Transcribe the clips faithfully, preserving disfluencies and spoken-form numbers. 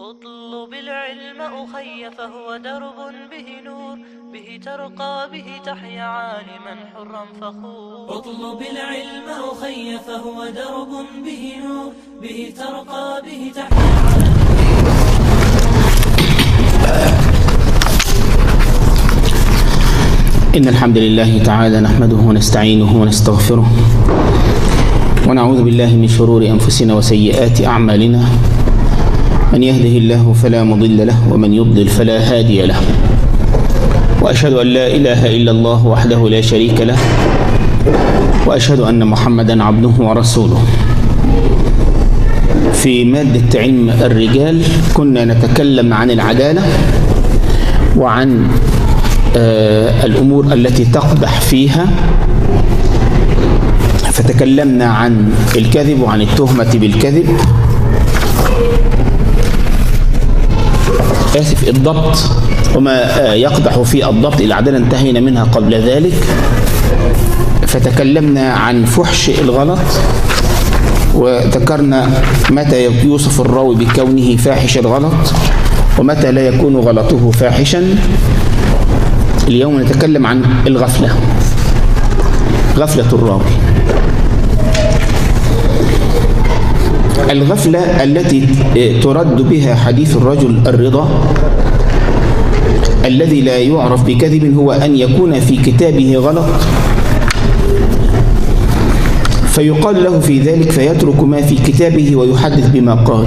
اطلب العلم أخي فهو درب به نور، به ترقى به تحيا عالما حرا فخور. اطلب العلم أخي فهو درب به نور، به ترقى به تحيا عالما. إن الحمد لله تعالى نحمده ونستعينه ونستغفره ونعوذ بالله من شرور أنفسنا وسيئات أعمالنا. من يهده الله فلا مضل له ومن يضلل فلا هادي له، وأشهد أن لا إله إلا الله وحده لا شريك له، وأشهد أن محمدا عبده ورسوله. في مادة علم الرجال كنا نتكلم عن العدالة وعن آه الأمور التي تقدح فيها، فتكلمنا عن الكذب وعن التهمة بالكذب، آسف الضبط وما آه يقدح في الضبط. العدالة انتهينا منها قبل ذلك، فتكلمنا عن فحش الغلط، وذكرنا متى يوصف الراوي بكونه فاحش الغلط ومتى لا يكون غلطه فاحشا. اليوم نتكلم عن الغفلة، غفلة الراوي. الغفلة التي ترد بها حديث الرجل الرضا الذي لا يعرف بكذب هو أن يكون في كتابه غلط فيقال له في ذلك فيترك ما في كتابه ويحدث بما قال،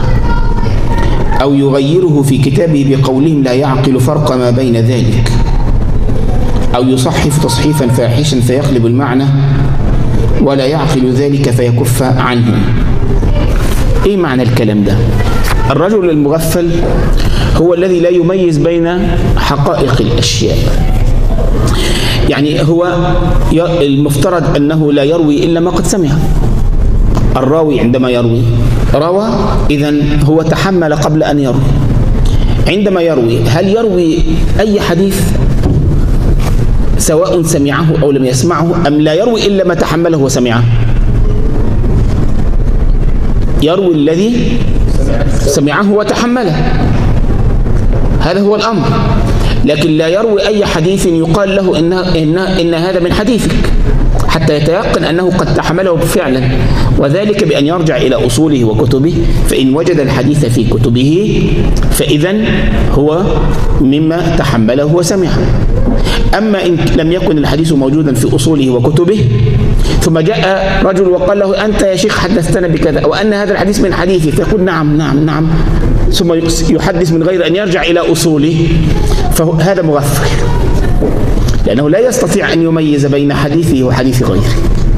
أو يغيره في كتابه بقولهم لا يعقل فرق ما بين ذلك، أو يصحف تصحيفا فاحشا فيقلب المعنى ولا يعقل ذلك فيكف عنه. إيه معنى الكلام ده؟ الرجل المغفل هو الذي لا يميز بين حقائق الأشياء. يعني هو المفترض أنه لا يروي إلا ما قد سمع. الراوي عندما يروي روى، إذن هو تحمل قبل أن يروي. عندما يروي هل يروي أي حديث سواء سمعه أو لم يسمعه، أم لا يروي إلا ما تحمله وسمعه؟ يروي الذي سمعه وتحمله، هذا هو الأمر. لكن لا يروي أي حديث يقال له إن, إن, إن هذا من حديثك حتى يتيقن أنه قد تحمله فعلا، وذلك بأن يرجع إلى أصوله وكتبه، فإن وجد الحديث في كتبه فإذن هو مما تحمله وسمعه. أما إن لم يكن الحديث موجودا في أصوله وكتبه ثم جاء رجل وقال له أنت يا شيخ حدثتنا بكذا أو أن هذا الحديث من حديثي، فيقول نعم نعم نعم ثم يحدث من غير أن يرجع إلى أصوله، فهذا مغفل، لأنه لا يستطيع أن يميز بين حديثه وحديث غيره.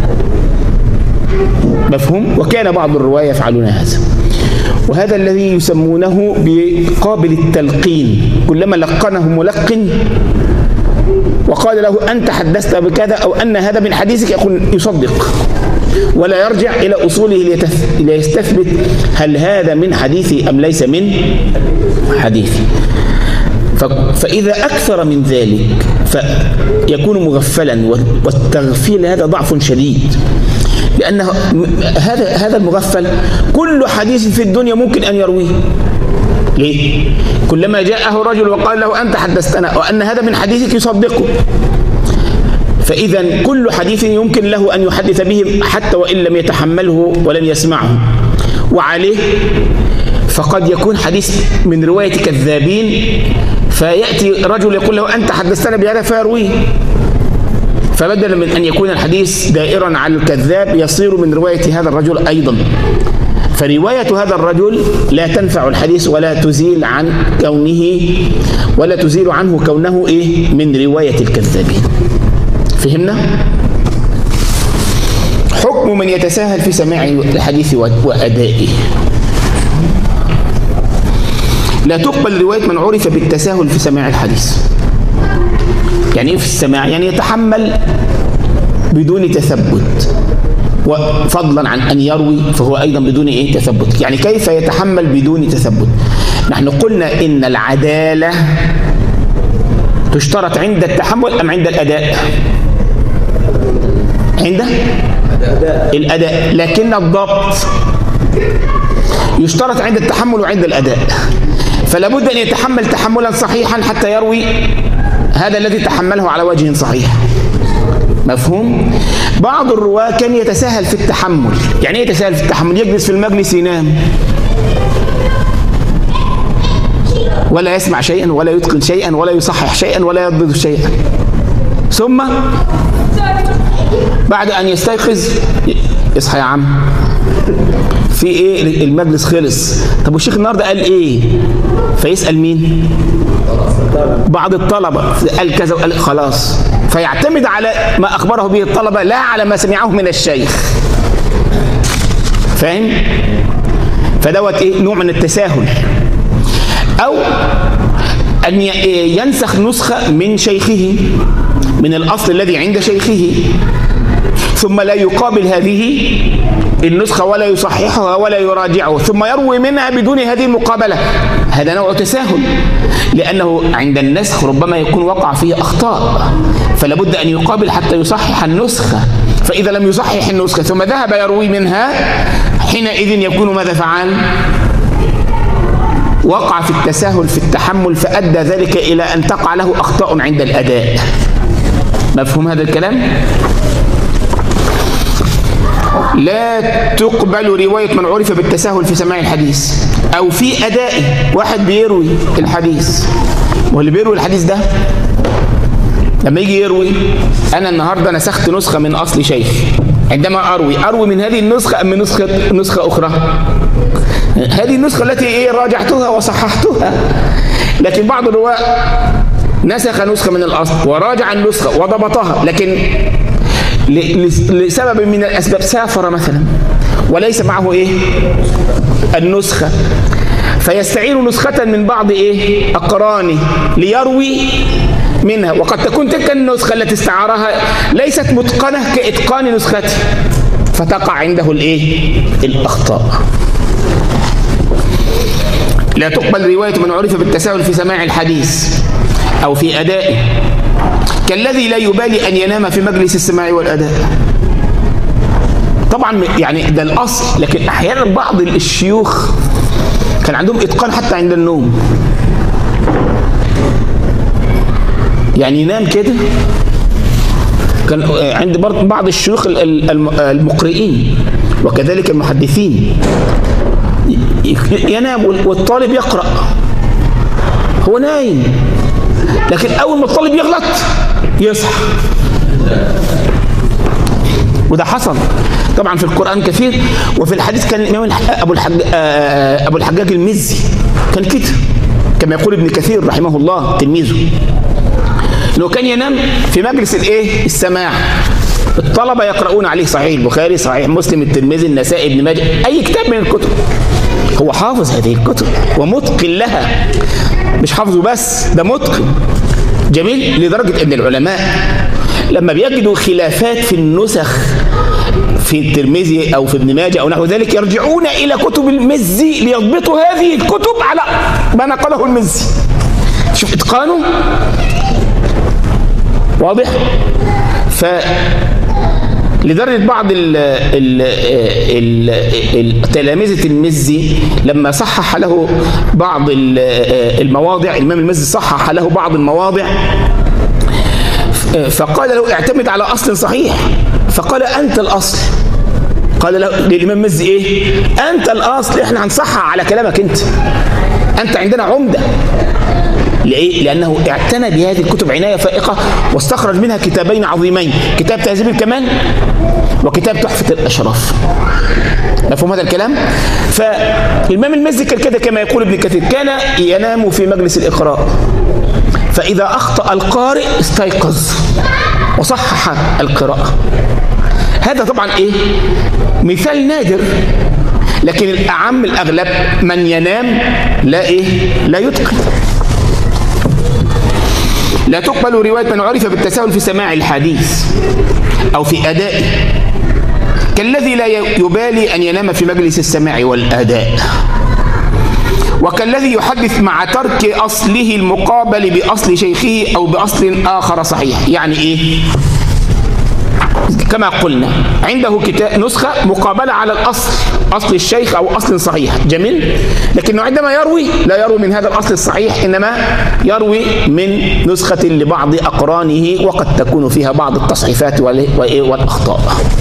مفهوم؟ وكان بعض الرواة يفعلون هذا، وهذا الذي يسمونه بقابل التلقين. كلما لقنه ملقن وقال له أنت حدثت بكذا أو أن هذا من حديثك يقول يصدق، ولا يرجع إلى أصوله ليستثبت هل هذا من حديثي أم ليس من حديثي. فإذا أكثر من ذلك فيكون مغفلا، والتغفيل هذا ضعف شديد، لأن هذا هذا المغفل كل حديث في الدنيا ممكن أن يرويه. ليه؟ كلما جاءه رجل وقال له أنت حدثتنا وأن هذا من حديثك يصدقه. فإذا كل حديث يمكن له أن يحدث به حتى وإن لم يتحمله ولم يسمعه. وعليه فقد يكون حديث من رواية كذابين، فيأتي رجل يقول له أنت حدثتنا بهذا فيرويه، فبدلا من أن يكون الحديث دائرا على الكذاب يصير من رواية هذا الرجل أيضا. فرواية هذا الرجل لا تنفع الحديث ولا تزيل عن كونه ولا تزيل عنه كونه إيه من رواية الكذابين. فهمنا؟ حكم من يتساهل في سماع الحديث وأدائه. لا تقبل رواية من عرف بالتساهل في سماع الحديث. يعني إيه في السماع؟ يعني يتحمل بدون تثبت، وفضلا عن أن يروي فهو أيضا بدون إيه تثبت. يعني كيف يتحمل بدون تثبت؟ نحن قلنا إن العدالة تشترط عند التحمل أم عند الأداء؟ عند الأداء. لكن الضبط يشترط عند التحمل وعند الأداء، فلا بد أن يتحمل تحملا صحيحا حتى يروي هذا الذي تحمله على وجه صحيح. مفهوم؟ بعض الرواة كان يتساهل في التحمل. يعني ايه يتساهل في التحمل؟ يجلس في المجلس ينام ولا يسمع شيئا ولا يتقن شيئا ولا يصحح شيئا ولا يضبط شيئا، ثم بعد أن يستيقظ اصحى يا عم في ايه؟ المجلس خلص. طب والشيخ النهارده قال ايه؟ فيسأل مين؟ بعض الطلبة قال كذا وقال خلاص، فيعتمد على ما أخبره به الطلبة لا على ما سمعه من الشيخ. فاهم؟ فدوت ايه؟ نوع من التساهل. أو أن ينسخ نسخة من شيخه، من الأصل الذي عند شيخه، ثم لا يقابل هذه النسخة ولا يصححها ولا يراجعه، ثم يروي منها بدون هذه المقابلة. هذا نوع تساهل، لأنه عند النسخ ربما يكون وقع فيه أخطاء، فلا بد أن يقابل حتى يصحح النسخة. فإذا لم يصحح النسخة ثم ذهب يروي منها، حينئذ يكون ماذا فعل؟ وقع في التساهل في التحمل، فأدى ذلك إلى أن تقع له أخطاء عند الأداء. مفهوم هذا الكلام؟ لا تقبل رواية من عرف بالتساهل في سماع الحديث أو في أدائه. واحد بيروي الحديث، واللي بيروي الحديث ده لما يجي يروي، أنا النهاردة نسخت نسخة من أصل شيخ، عندما أروي أروي من هذه النسخة أم من نسخة نسخة أخرى؟ هذه النسخة التي إيه راجعتها وصححتها. لكن بعض الرواة نسخ نسخة من الأصل وراجع النسخة وضبطها، لكن لسبب من الأسباب سافر مثلا وليس معه إيه؟ النسخة، فيستعير نسخة من بعض إيه؟ أقرانه ليروي منها، وقد تكون تلك النسخة التي استعارها ليست متقنة كإتقان نسخته، فتقع عنده الإيه؟ الأخطاء. لا تقبل رواية من عرف بالتساهل في سماع الحديث أو في أدائه، كالذي لا يبالي أن ينام في مجلس السماع والأداء. طبعا يعني ده الأصل، لكن أحيانا بعض الشيوخ كان عندهم إتقان حتى عند النوم، يعني ينام كده. كان عند بعض الشيوخ المقرئين وكذلك المحدثين ينام والطالب يقرأ، هو نايم، لكن أول ما الطالب يغلط يصحى. وده حصل طبعا في القرآن كثير، وفي الحديث كان الإمام أبو الحجاج أبو الحجاج المزي كان كده، كما يقول ابن كثير رحمه الله تلميذه، إنه كان ينام في مجلس الإيه؟ السماع. الطلبة يقرؤون عليه صحيح البخاري، صحيح مسلم، الترمذي، النسائي، ابن ماجه، أي كتاب من الكتب. هو حافظ هذه الكتب ومتقن لها، مش حافظه بس، ده متقن جميل، لدرجة أن العلماء لما بيجدوا خلافات في النسخ في الترمذي أو في ابن ماجه أو نحو ذلك، يرجعون إلى كتب المزي ليضبطوا هذه الكتب على ما نقله المزي. شوف إتقانه واضح. ف لدرجة بعض تلامذة المزي لما صحح له بعض المواضع، الإمام المزي صحح له بعض المواضع، فقال له اعتمد على أصل صحيح، فقال أنت الأصل. قال له للإمام المزي إيه؟ أنت الأصل، إحنا هنصحح على كلامك أنت، أنت عندنا عمدة. لإيه؟ لأنه اعتنى بهذه الكتب عناية فائقة، واستخرج منها كتابين عظيمين، كتاب تهذيب الكمال وكتاب تحفة الأشراف. مفهوم هذا الكلام؟ فالإمام المزي كان كده كما يقول ابن كثير، كان ينام في مجلس الإقراء، فإذا أخطأ القارئ استيقظ وصحح القراءة. هذا طبعا إيه؟ مثال نادر، لكن الأعم الأغلب من ينام لا إيه؟ لا يتقن. لا تقبل رواية من عرف بالتساهل في سماع الحديث أو في أدائه، كالذي لا يبالي أن ينام في مجلس السماع والأداء، وكالذي يحدث مع ترك أصله المقابل بأصل شيخه أو بأصل آخر صحيح. يعني إيه؟ كما قلنا عنده كتاب نسخة مقابلة على الأصل، أصل الشيخ أو أصل صحيح. جميل. لكنه عندما يروي لا يروي من هذا الأصل الصحيح، إنما يروي من نسخة لبعض أقرانه، وقد تكون فيها بعض التصحيفات والأخطاء.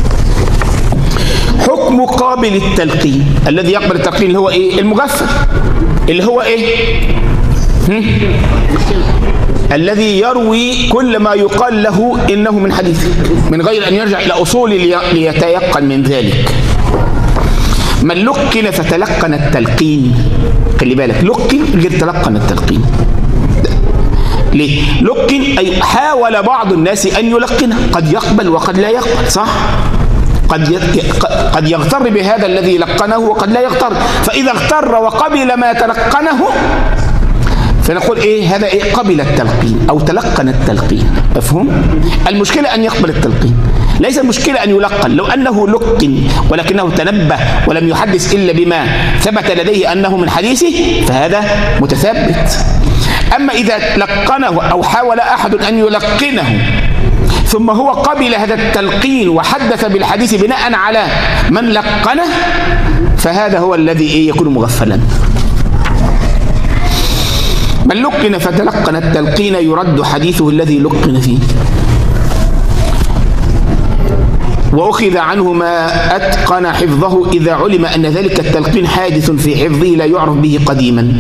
حكم قابل التلقين الذي يقبل التلقين اللي هو إيه؟ المغفل، اللي هو إيه؟ الذي يروي كل ما يقال له إنه من حديث من غير أن يرجع إلى أصول ليتيقن من ذلك. من لقن فتلقن التلقين، خلي بالك، لقن غير تلقن التلقين. ليه؟ لقن أي حاول بعض الناس أن يلقنه، قد يقبل وقد لا يقبل، صح؟ قد قد يغتر بهذا الذي لقنه وقد لا يغتر، فإذا اغتر وقبل ما تلقنه فنقول ايه؟ هذا ايه؟ قبل التلقين او تلقن التلقين. مفهوم؟ المشكله ان يقبل التلقين، ليس المشكله ان يلقن. لو انه لقن ولكنه تنبه ولم يحدث الا بما ثبت لديه انه من حديثه فهذا متثبت. اما اذا لقنه او حاول احد ان يلقنه ثم هو قبل هذا التلقين وحدث بالحديث بناء على من لقنه فهذا هو الذي ايه؟ يكون مغفلا. من لقن فتلقن التلقين يرد حديثه الذي لقن فيه، وأخذ عنه ما أتقن حفظه إذا علم أن ذلك التلقين حادث في حفظه لا يعرف به قديما.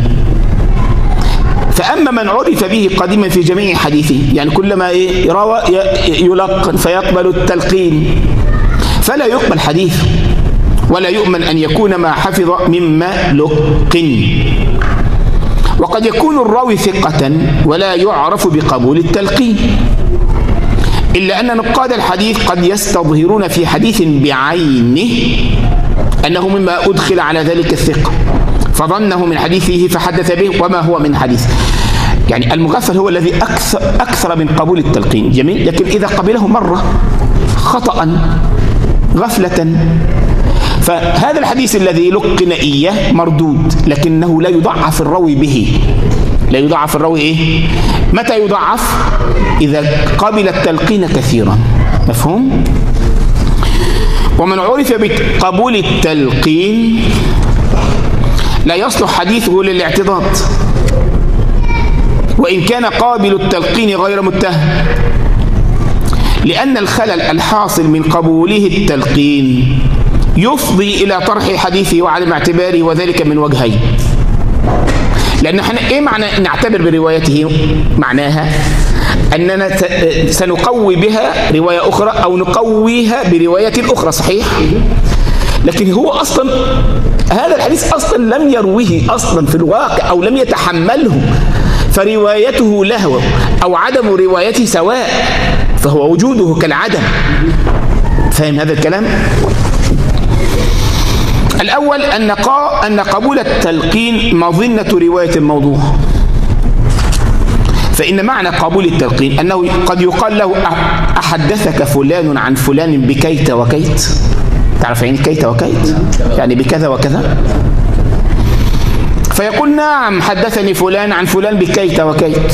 فأما من عرف به قديما في جميع حديثه، يعني كلما روى يلقن فيقبل التلقين، فلا يقبل حديث ولا يؤمن أن يكون ما حفظ مما لقن. وقد يكون الراوي ثقة ولا يعرف بقبول التلقين، إلا أن نقاد الحديث قد يستظهرون في حديث بعينه أنه مما أدخل على ذلك الثقة فظنه من حديثه فحدث به وما هو من حديث. يعني المغفل هو الذي أكثر, أكثر من قبول التلقين. جميل. لكن إذا قبله مرة خطأ غفلة فهذا الحديث الذي لقن إياه مردود، لكنه لا يضعف الراوي به. لا يضعف الراوي إيه؟ متى يضعف؟ إذا قبل التلقين كثيرا. مفهوم؟ ومن عرف بقبول التلقين لا يصلح حديثه للاعتضاد وإن كان قابل التلقين غير متهم، لأن الخلل الحاصل من قبوله التلقين يفضي إلى طرح حديثه وعدم اعتباره، وذلك من وجهين. لأن احنا إيه معنى نعتبر بروايته؟ معناها أننا سنقوي بها رواية أخرى أو نقويها برواية أخرى، صحيح؟ لكن هو أصلا هذا الحديث أصلا لم يرويه أصلا في الواقع أو لم يتحمله، فروايته له أو عدم روايته سواء، فهو وجوده كالعدم. فاهم هذا الكلام؟ الأول أن أن قبول التلقين مظنة رواية الموضوع، فإن معنى قبول التلقين أنه قد يقال له أحدثك فلان عن فلان بكيت وكيت. تعرف يعني كيت وكيت؟ يعني بكذا وكذا. فيقول نعم حدثني فلان عن فلان بكيت وكيت،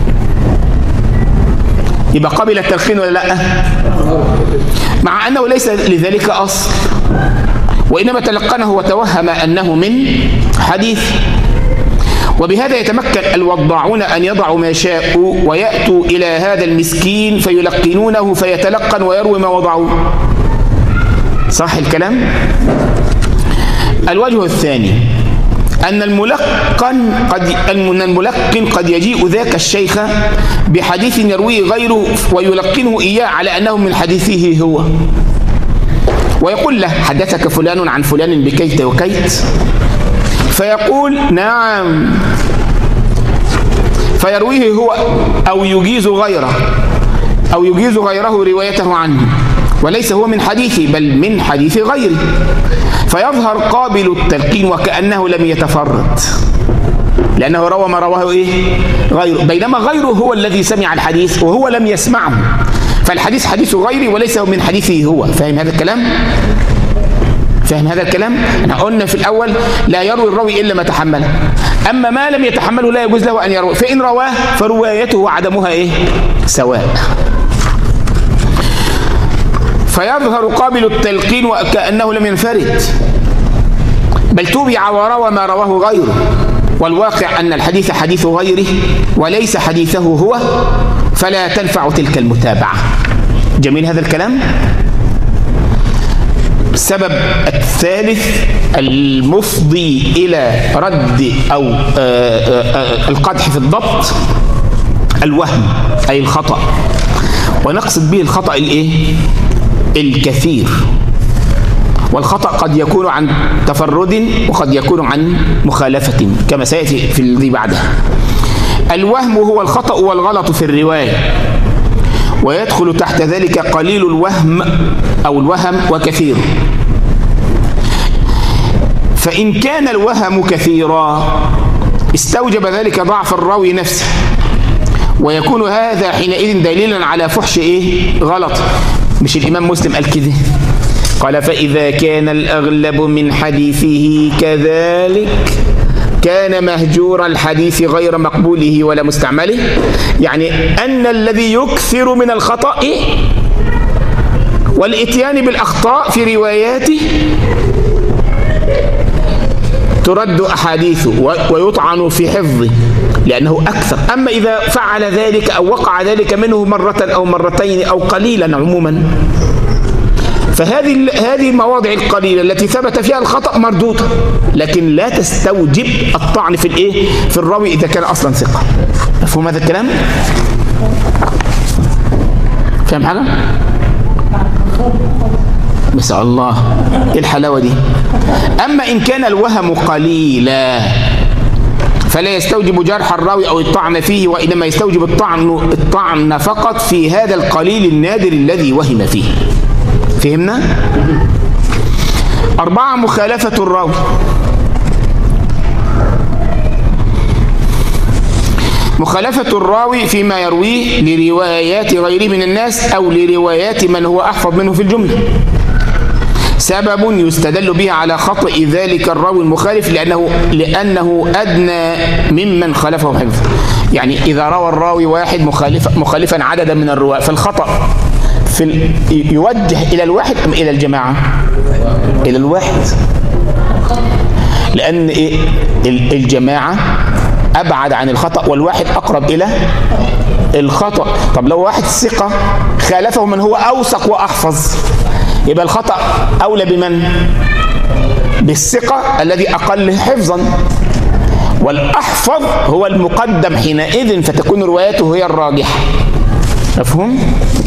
يبقى قبل التلقين ولا لا؟ مع أنه ليس لذلك أصل، وإنما تلقنه وتوهم أنه من حديث. وبهذا يتمكن الوضاعون أن يضعوا ما شاءوا ويأتوا إلى هذا المسكين فيلقنونه فيتلقن ويروي ما وضعوه. صح الكلام؟ الوجه الثاني أن الملقن قد أن الملقن قد يجيء ذاك الشيخ بحديث يرويه غيره ويلقنه إياه على أنه من حديثه هو، ويقول له حدثك فلان عن فلان بكيت وكيت، فيقول نعم، فيرويه هو أو يجيز غيره أو يجيز غيره روايته عنه، وليس هو من حديثه بل من حديث غيره، فيظهر قابل التلقين وكأنه لم يتفرد، لأنه روى ما رواه إيه؟ غيره، بينما غيره هو الذي سمع الحديث وهو لم يسمعه، فالحديث حديث غيري وليس من حديثه هو. فاهم هذا الكلام؟ فاهم هذا الكلام؟ احنا قلنا في الأول لا يروي الراوي إلا ما تحمله، أما ما لم يتحمله لا يجوز له أن يروي، فإن رواه فروايته وعدمها إيه؟ سواء. فيظهر قابل التلقين وكأنه لم ينفرد، بل تبع وروى ما رواه غيره، والواقع أن الحديث حديث غيره وليس حديثه هو، فلا تنفع تلك المتابعة. جميل هذا الكلام. السبب الثالث المفضي إلى رد أو القدح في الضبط الوهم، أي الخطأ، ونقصد به الخطأ الإيه؟ الكثير. والخطأ قد يكون عن تفرد وقد يكون عن مخالفة كما سيأتي في الذي بعده. الوهم هو الخطأ والغلط في الرواية، ويدخل تحت ذلك قليل الوهم أو الوهم وكثير. فإن كان الوهم كثيرا استوجب ذلك ضعف الراوي نفسه، ويكون هذا حينئذ دليلا على فحش إيه؟ غلط. مش الإمام مسلم قال كده؟ قال فإذا كان الأغلب من حديثه كذلك كان مهجور الحديث غير مقبوله ولا مستعمله. يعني أن الذي يكثر من الخطأ والإتيان بالأخطاء في رواياته ترد أحاديثه ويطعن في حفظه لأنه أكثر. أما إذا فعل ذلك أو وقع ذلك منه مرة أو مرتين أو قليلا عموما، فهذه هذه المواضع القليلة التي ثبت فيها الخطأ مردودة، لكن لا تستوجب الطعن في الايه؟ في الراوي إذا كان أصلا ثقة. مفهوم هذا الكلام؟ فاهم حاجة؟ بس الله ايه الحلاوة دي. أما إن كان الوهم قليلا فلا يستوجب جرح الراوي أو الطعن فيه، وإنما يستوجب الطعن الطعن فقط في هذا القليل النادر الذي وهم فيه. فهمنا؟ أربعة مخالفة الراوي. مخالفة الراوي فيما يرويه لروايات غيره من الناس أو لروايات من هو أحفظ منه في الجملة سبب يستدل به على خطأ ذلك الراوي المخالف لأنه لأنه أدنى ممن خالفه حفظه. يعني إذا روى الراوي واحد مخالف مخالفا عددا من الرواة فالخطأ في يوجه إلى الواحد أم إلى الجماعة؟ إلى الواحد، لأن الجماعة أبعد عن الخطأ والواحد أقرب إلى الخطأ. طب لو واحد ثقة خالفه من هو أوثق وأحفظ يبقى الخطأ أولى بمن؟ بالثقة الذي أقل حفظا، والأحفظ هو المقدم حينئذ فتكون روايته هي الراجحة. مفهوم؟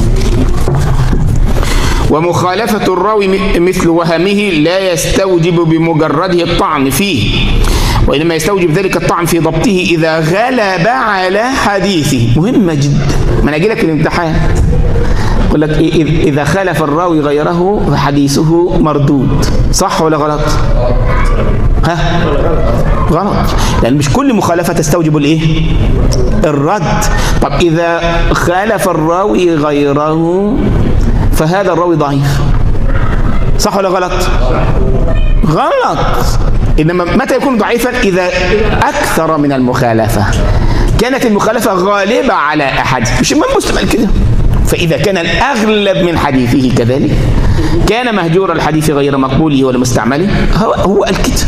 ومخالفة الراوي مثل وهمه لا يستوجب بمجرده الطعن فيه، وإنما يستوجب ذلك الطعن في ضبطه إذا غلب على حديثه. مهمة جدا. ما أنا أجي لك الامتحان يقول لك إذا خالف الراوي غيره فحديثه مردود، صح ولا غلط؟ ها؟ غلط، لأن مش كل مخالفة تستوجب الإيه؟ الرد. طب إذا خالف الراوي غيره فهذا الراوي ضعيف، صح ولا غلط؟ غلط. إنما متى يكون ضعيفا؟ إذا أكثر من المخالفة، كانت المخالفة غالبة على أحد. مش الإمام مسلم قال كده؟ فإذا كان الأغلب من حديثه كذلك كان مهجور الحديث غير مقبوله ولا مستعمله. هو, هو قال كده.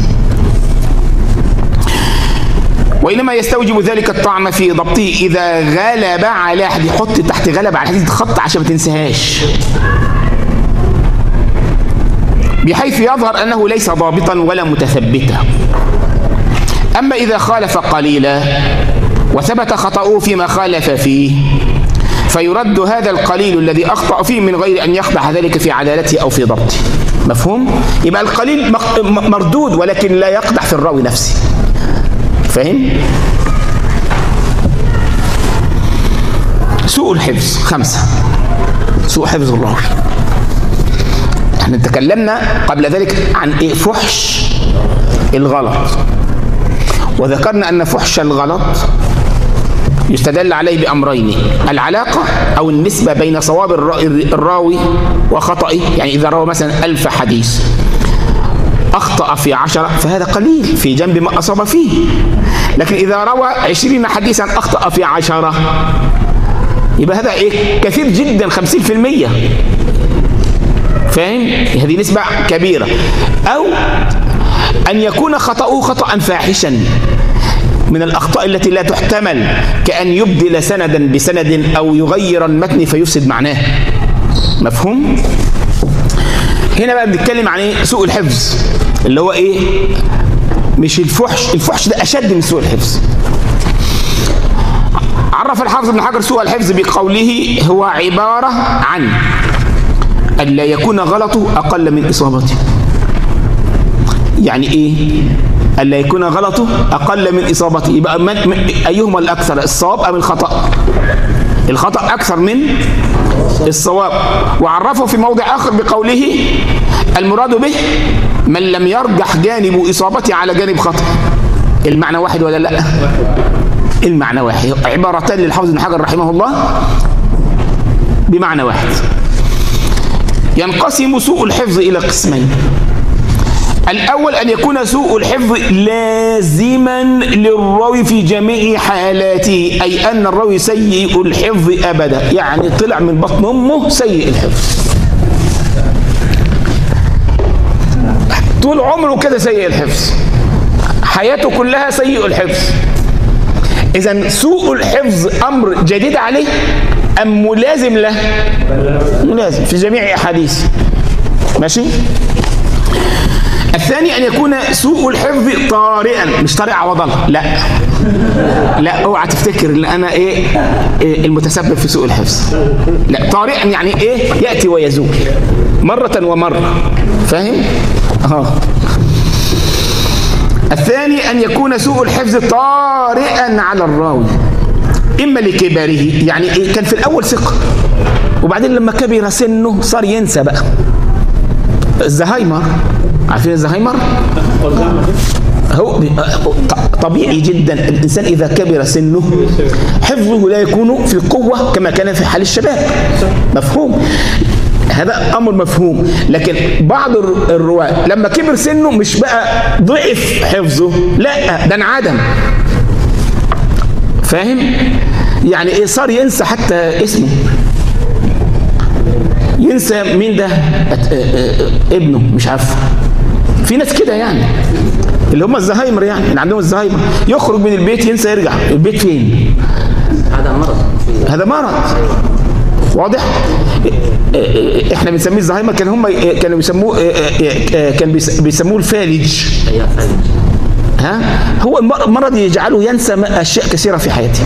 وإنما يستوجب ذلك الطعن في ضبطه إذا غلب على أحد. حط تحت غلب على الحديث خط عشان ما تنساهاش، بحيث يظهر أنه ليس ضابطا ولا متثبتا. أما إذا خالف قليلا وثبت خطأه فيما خالف فيه فيرد هذا القليل الذي أخطأ فيه من غير أن يخضع ذلك في عدالته أو في ضبطه. مفهوم؟ يبقى القليل مردود ولكن لا يقدح في الراوي نفسه. فاهم؟ سوء الحفظ. خمسة، سوء حفظ الراوي. احنا تكلمنا قبل ذلك عن ايه؟ فحش الغلط، وذكرنا ان فحش الغلط يستدل عليه بأمرين: العلاقة أو النسبة بين صواب الراوي وخطئه. يعني إذا روى مثلا ألف حديث أخطأ في عشرة فهذا قليل في جنب ما أصاب فيه، لكن إذا روى عشرين حديثا أخطأ في عشرة يبقى هذا إيه؟ كثير جدا، خمسين في المية. فاهم؟ هذه نسبة كبيرة. أو أن يكون خطأه خطأ فاحشا من الأخطاء التي لا تحتمل، كأن يبدل سندا بسند أو يغير المتن فيفسد معناه. مفهوم؟ هنا بقى بنتكلم عن ايه؟ سوء الحفظ، اللي هو ايه؟ مش الفحش، الفحش ده أشد من سوء الحفظ. عرف الحافظ ابن حجر سوء الحفظ بقوله هو عبارة عن أن لا يكون غلطه أقل من إصابته. يعني إيه؟ أن لا يكون غلطه أقل من إصابته. يبقى من أيهما الأكثر، الصواب أم الخطأ؟ الخطأ أكثر من الصواب. وعرفه في موضع آخر بقوله المراد به من لم يرجح جانب إصابته على جانب خطأ. المعنى واحد ولا لا؟ المعنى واحد، عبارتان للحافظ ابن حجر رحمه الله بمعنى واحد. ينقسم سوء الحفظ إلى قسمين. الأول أن يكون سوء الحفظ لازما للراوي في جميع حالاته، أي أن الراوي سيء الحفظ أبدا، يعني طلع من بطن أمه سيء الحفظ، طول عمره كده سيء الحفظ، حياته كلها سيء الحفظ. إذن سوء الحفظ أمر جديد عليه أم ملازم له؟ ملازم في جميع أحاديث. ماشي؟ الثاني أن يكون سوء الحفظ طارئا، مش طارئ عوضا، لا لا اوعى تفتكر ان انا ايه, إيه المتسبب في سوء الحفظ، لا طارئا يعني ايه؟ يأتي ويزول مرة ومرة، فاهم؟ اه الثاني أن يكون سوء الحفظ طارئا على الراوي، إما لكبره، يعني إيه؟ كان في الأول ثقة وبعدين لما كبر سنه صار ينسى بقى. الزهايمر، عارفين الزهايمر؟ هو طبيعي جدا الإنسان إذا كبر سنه حفظه لا يكون في القوة كما كان في حال الشباب. مفهوم؟ هذا أمر مفهوم. لكن بعض الرواة لما كبر سنه مش بقى ضعف حفظه، لا ده انعدم، فاهم؟ يعني ايه؟ صار ينسى حتى اسمه، ينسى مين ده ابنه، مش عارف. في ناس كده يعني اللي هم الزهايمر، يعني اللي عندهم الزهايمر، يخرج من البيت ينسى يرجع البيت فين. هذا مرض، هذا مرض واضح. احنا بنسميه الزهايمر، كان هم كانوا بيسموه كان بيسموه الفالج. ها هو المرض يجعله ينسى اشياء كثيره في حياته.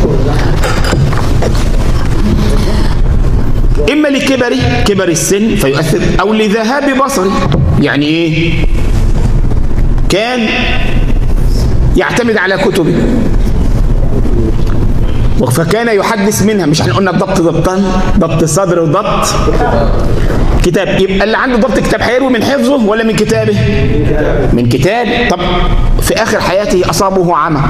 اما لكبر كبر السن فيؤثر، او لذهاب بصري. يعني ايه؟ كان يعتمد على كتبه فكان يحدث منها، مش احنا قلنا الضبط ضبطان، ضبط صدر وضبط كتاب. يبقى اللي عنده ضبط كتاب هيروي من حفظه ولا من كتابه؟ من كتاب. طب في اخر حياته اصابه عمى،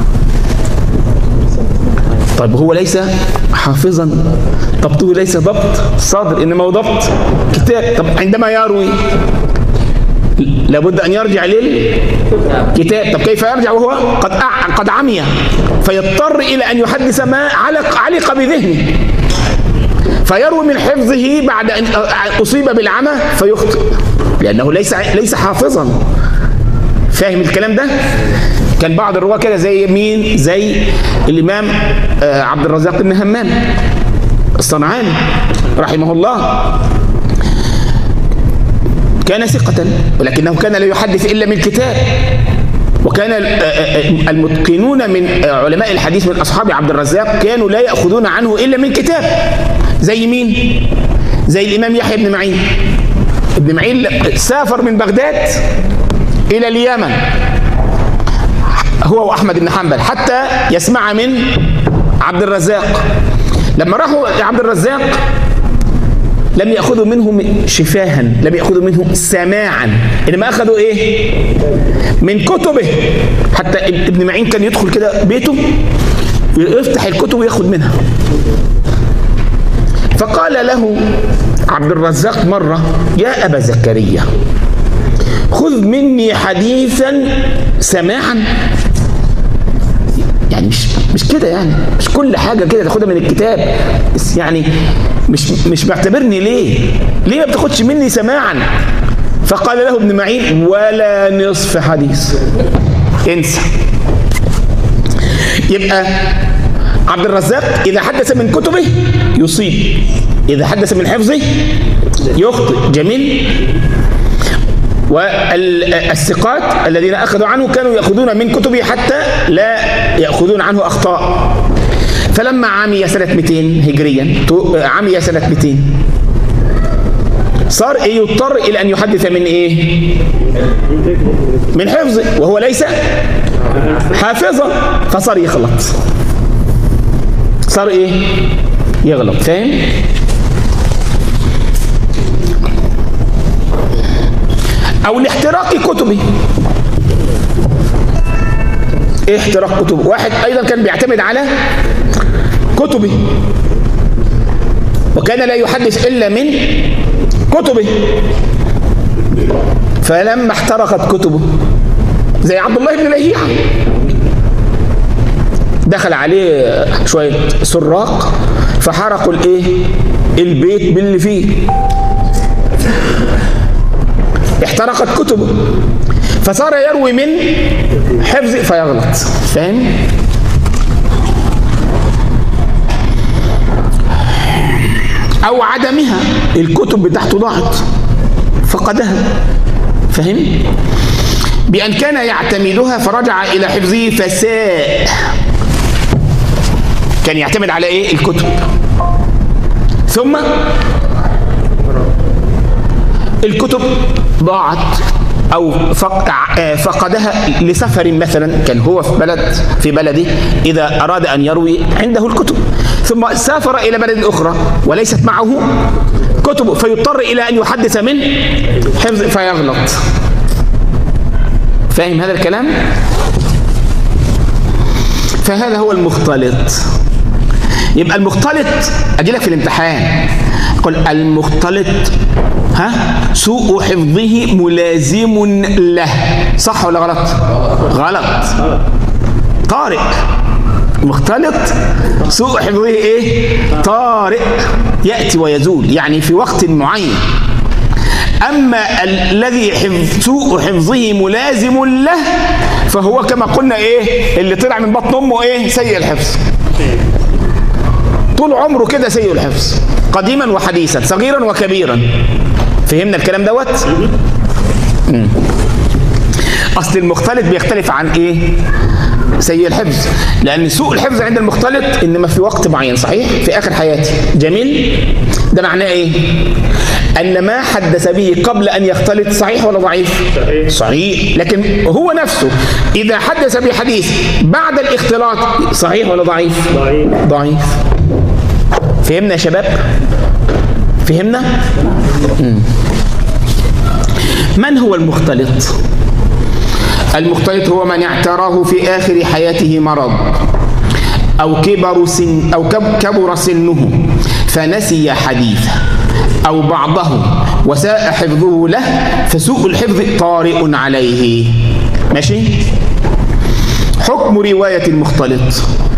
طيب هو ليس حافظا، ضبطه ليس ضبط صدر انما هو ضبط كتاب. طب عندما يروي لابد ان يرجع للكتاب. طب كيف يرجع وهو قد قد عمي؟ فيضطر الى ان يحدث ما علق علق بذهنه، فيروي من حفظه بعد ان اصيب بالعمى فيخطئ لانه ليس ليس حافظا. فاهم الكلام ده؟ كان بعض الرواه كده، زي مين؟ زي الامام عبد الرزاق بن همام الصنعاني رحمه الله، كان ثقة ولكنه كان لا يحدث إلا من كتاب. وكان المتقنون من علماء الحديث من أصحاب عبد الرزاق كانوا لا يأخذون عنه إلا من كتاب. زي مين؟ زي الإمام يحيى بن معين. ابن معين سافر من بغداد إلى اليمن هو وأحمد بن حنبل حتى يسمع من عبد الرزاق. لما راحوا لعبد الرزاق لم يأخذوا منه شفاها، لم يأخذوا منه سماعا، إنما أخذوا إيه؟ من كتبه. حتى ابن معين كان يدخل كده بيته يفتح الكتب ويأخذ منها. فقال له عبد الرزاق مرة: يا أبا زكريا خذ مني حديثا سماعا. يعني مش مش كده، يعني مش كل حاجة كده تاخدها من الكتاب، يعني مش مش معتبرني ليه؟ ليه ما بتاخدش مني سماعا؟ فقال له ابن معين ولا نصف حديث، انسى. يبقى عبد الرزاق إذا حدث من كتبه يصيب، إذا حدث من حفظه يخطئ. جميل. والثقات الذين أخذوا عنه كانوا يأخذون من كتبه حتى لا يأخذون عنه أخطاء. فلما عمي سنة مئتين هجريا، عمي سنة مئتين، صار إيه؟ يضطر إلى أن يحدث من إيه؟ من حفظه، وهو ليس حافظا، فصار يغلط، صار إيه؟ يغلط. فاهم؟ أو لاحتراق كتبه. إيه احتراق كتبه؟ واحد أيضا كان بيعتمد على كتبه وكان لا يحدث إلا من كتبه، فلما احترقت كتبه زي عبد الله بن لهيعة دخل عليه شوية سراق فحرقوا الايه؟ البيت باللي فيه، احترقت كتبه فصار يروي من حفظ فيغلط. فاهم؟ أو عدمها، الكتب بتاعته ضاعت فقدها. فهم؟ بأن كان يعتمدها فرجع إلى حفظه فساء. كان يعتمد على إيه؟ الكتب، ثم الكتب ضاعت أو فقدها لسفر مثلا، كان هو في بلد في بلده إذا أراد أن يروي عنده الكتب، ثم سافر إلى بلد أخرى وليست معه كتب فيضطر إلى أن يحدث من حفظ فيغلط. فاهم هذا الكلام؟ فهذا هو المختلط. يبقى المختلط أجي لك في الامتحان قل المختلط ها سوء حفظه ملازم له، صح ولا غلط؟ غلط. طارئ. مختلط سوء حفظه ايه؟ طارئ، يأتي ويزول، يعني في وقت معين. أما الذي حفظ سوء حفظه ملازم له فهو كما قلنا ايه؟ اللي طلع من بطن امه ايه؟ سيء الحفظ، طول عمره كده سيء الحفظ، قديما وحديثا، صغيرا وكبيرا. فهمنا الكلام دوت؟ مم. اصل المختلط بيختلف عن ايه؟ سيء الحفظ، لان سوء الحفظ عند المختلط انما في وقت معين، صحيح؟ في اخر حياتي. جميل. ده معناه ايه؟ ان ما حدث به قبل ان يختلط صحيح ولا ضعيف؟ صحيح. صحيح. لكن هو نفسه اذا حدث بحديث بعد الاختلاط صحيح ولا ضعيف؟ ضعيف. ضعيف. فهمنا يا شباب؟ فهمنا؟ مم. من هو المختلط؟ المختلط هو من اعتراه في آخر حياته مرض أو كبر سن أو كبر سنه فنسي حديثه أو بعضه وساء حفظه له فسوء الحفظ طارئ عليه. ماشي؟ حكم رواية المختلط.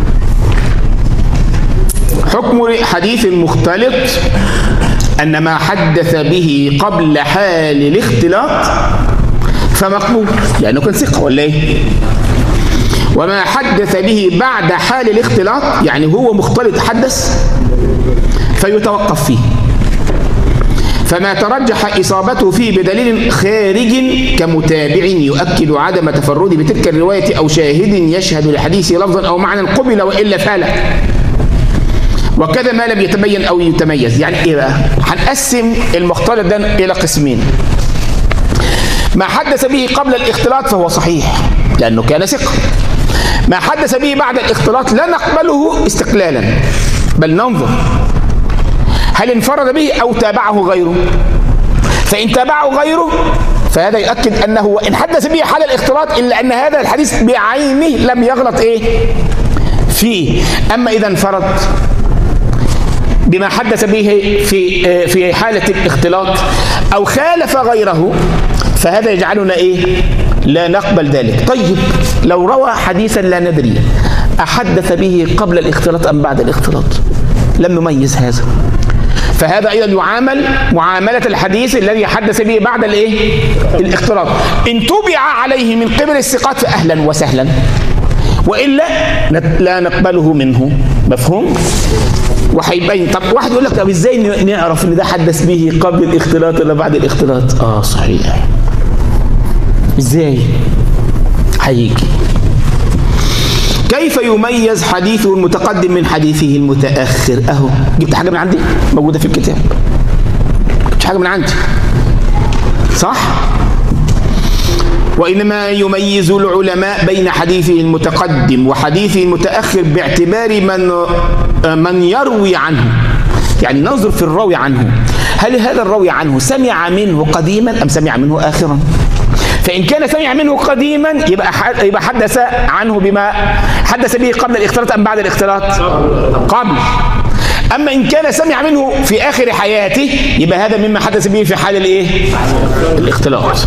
حكم حديث المختلط أن ما حدث به قبل حال الاختلاط فمقبول لأنه كان ثقة ولا إيه؟ وما حدث به بعد حال الاختلاط يعني هو مختلط حدث فيتوقف فيه. فما ترجح إصابته فيه بدليل خارج كمتابع يؤكد عدم تفرد بتلك الرواية أو شاهد يشهد لحديث لفظا أو معنى قبل وإلا فلا. وكذا ما لم يتبين أو يتميز. يعني إيه بقى؟ هنقسم المختلط ده إلى قسمين. ما حدث به قبل الاختلاط فهو صحيح لأنه كان ثقة. ما حدث به بعد الاختلاط لا نقبله استقلالا بل ننظر هل انفرد به أو تابعه غيره. فإن تابعه غيره فهذا يؤكد أنه وإن حدث به حال الاختلاط إلا أن هذا الحديث بعينه لم يغلط إيه فيه. أما إذا انفرد بما حدث به في في حالة الاختلاط أو خالف غيره فهذا يجعلنا إيه؟ لا نقبل ذلك. طيب لو روى حديثا لا ندري أحدث به قبل الاختلاط أم بعد الاختلاط لم نميز هذا فهذا أيضا يعامل معاملة الحديث الذي حدث به بعد الإيه؟ الاختلاط. إن تبع عليه من قبل الثقات فأهلا وسهلا، وإلا لا نقبله منه. مفهوم؟ وهيبين. طب واحد يقول لك طب ازاي نعرف ان ده حدث به قبل الاختلاط ولا بعد الاختلاط؟ اه صحيح. ازاي؟ هيجي. كيف يميز حديثه المتقدم من حديثه المتأخر؟ اهو جبت حاجة من عندي موجودة في الكتاب. جبت حاجة من عندي صح؟ وإنما يميز العلماء بين حديثه المتقدم وحديثه المتأخر باعتبار من من يروي عنه. يعني ننظر في الراوي عنه، هل هذا الراوي عنه سمع منه قديما أم سمع منه آخرا؟ فإن كان سمع منه قديما يبقى يبقى حدث عنه بما حدث به قبل الاختلاط أم بعد الاختلاط؟ قبل. أما إن كان سمع منه في آخر حياته يبقى هذا مما حدث به في حال الإيه؟ الاختلاط.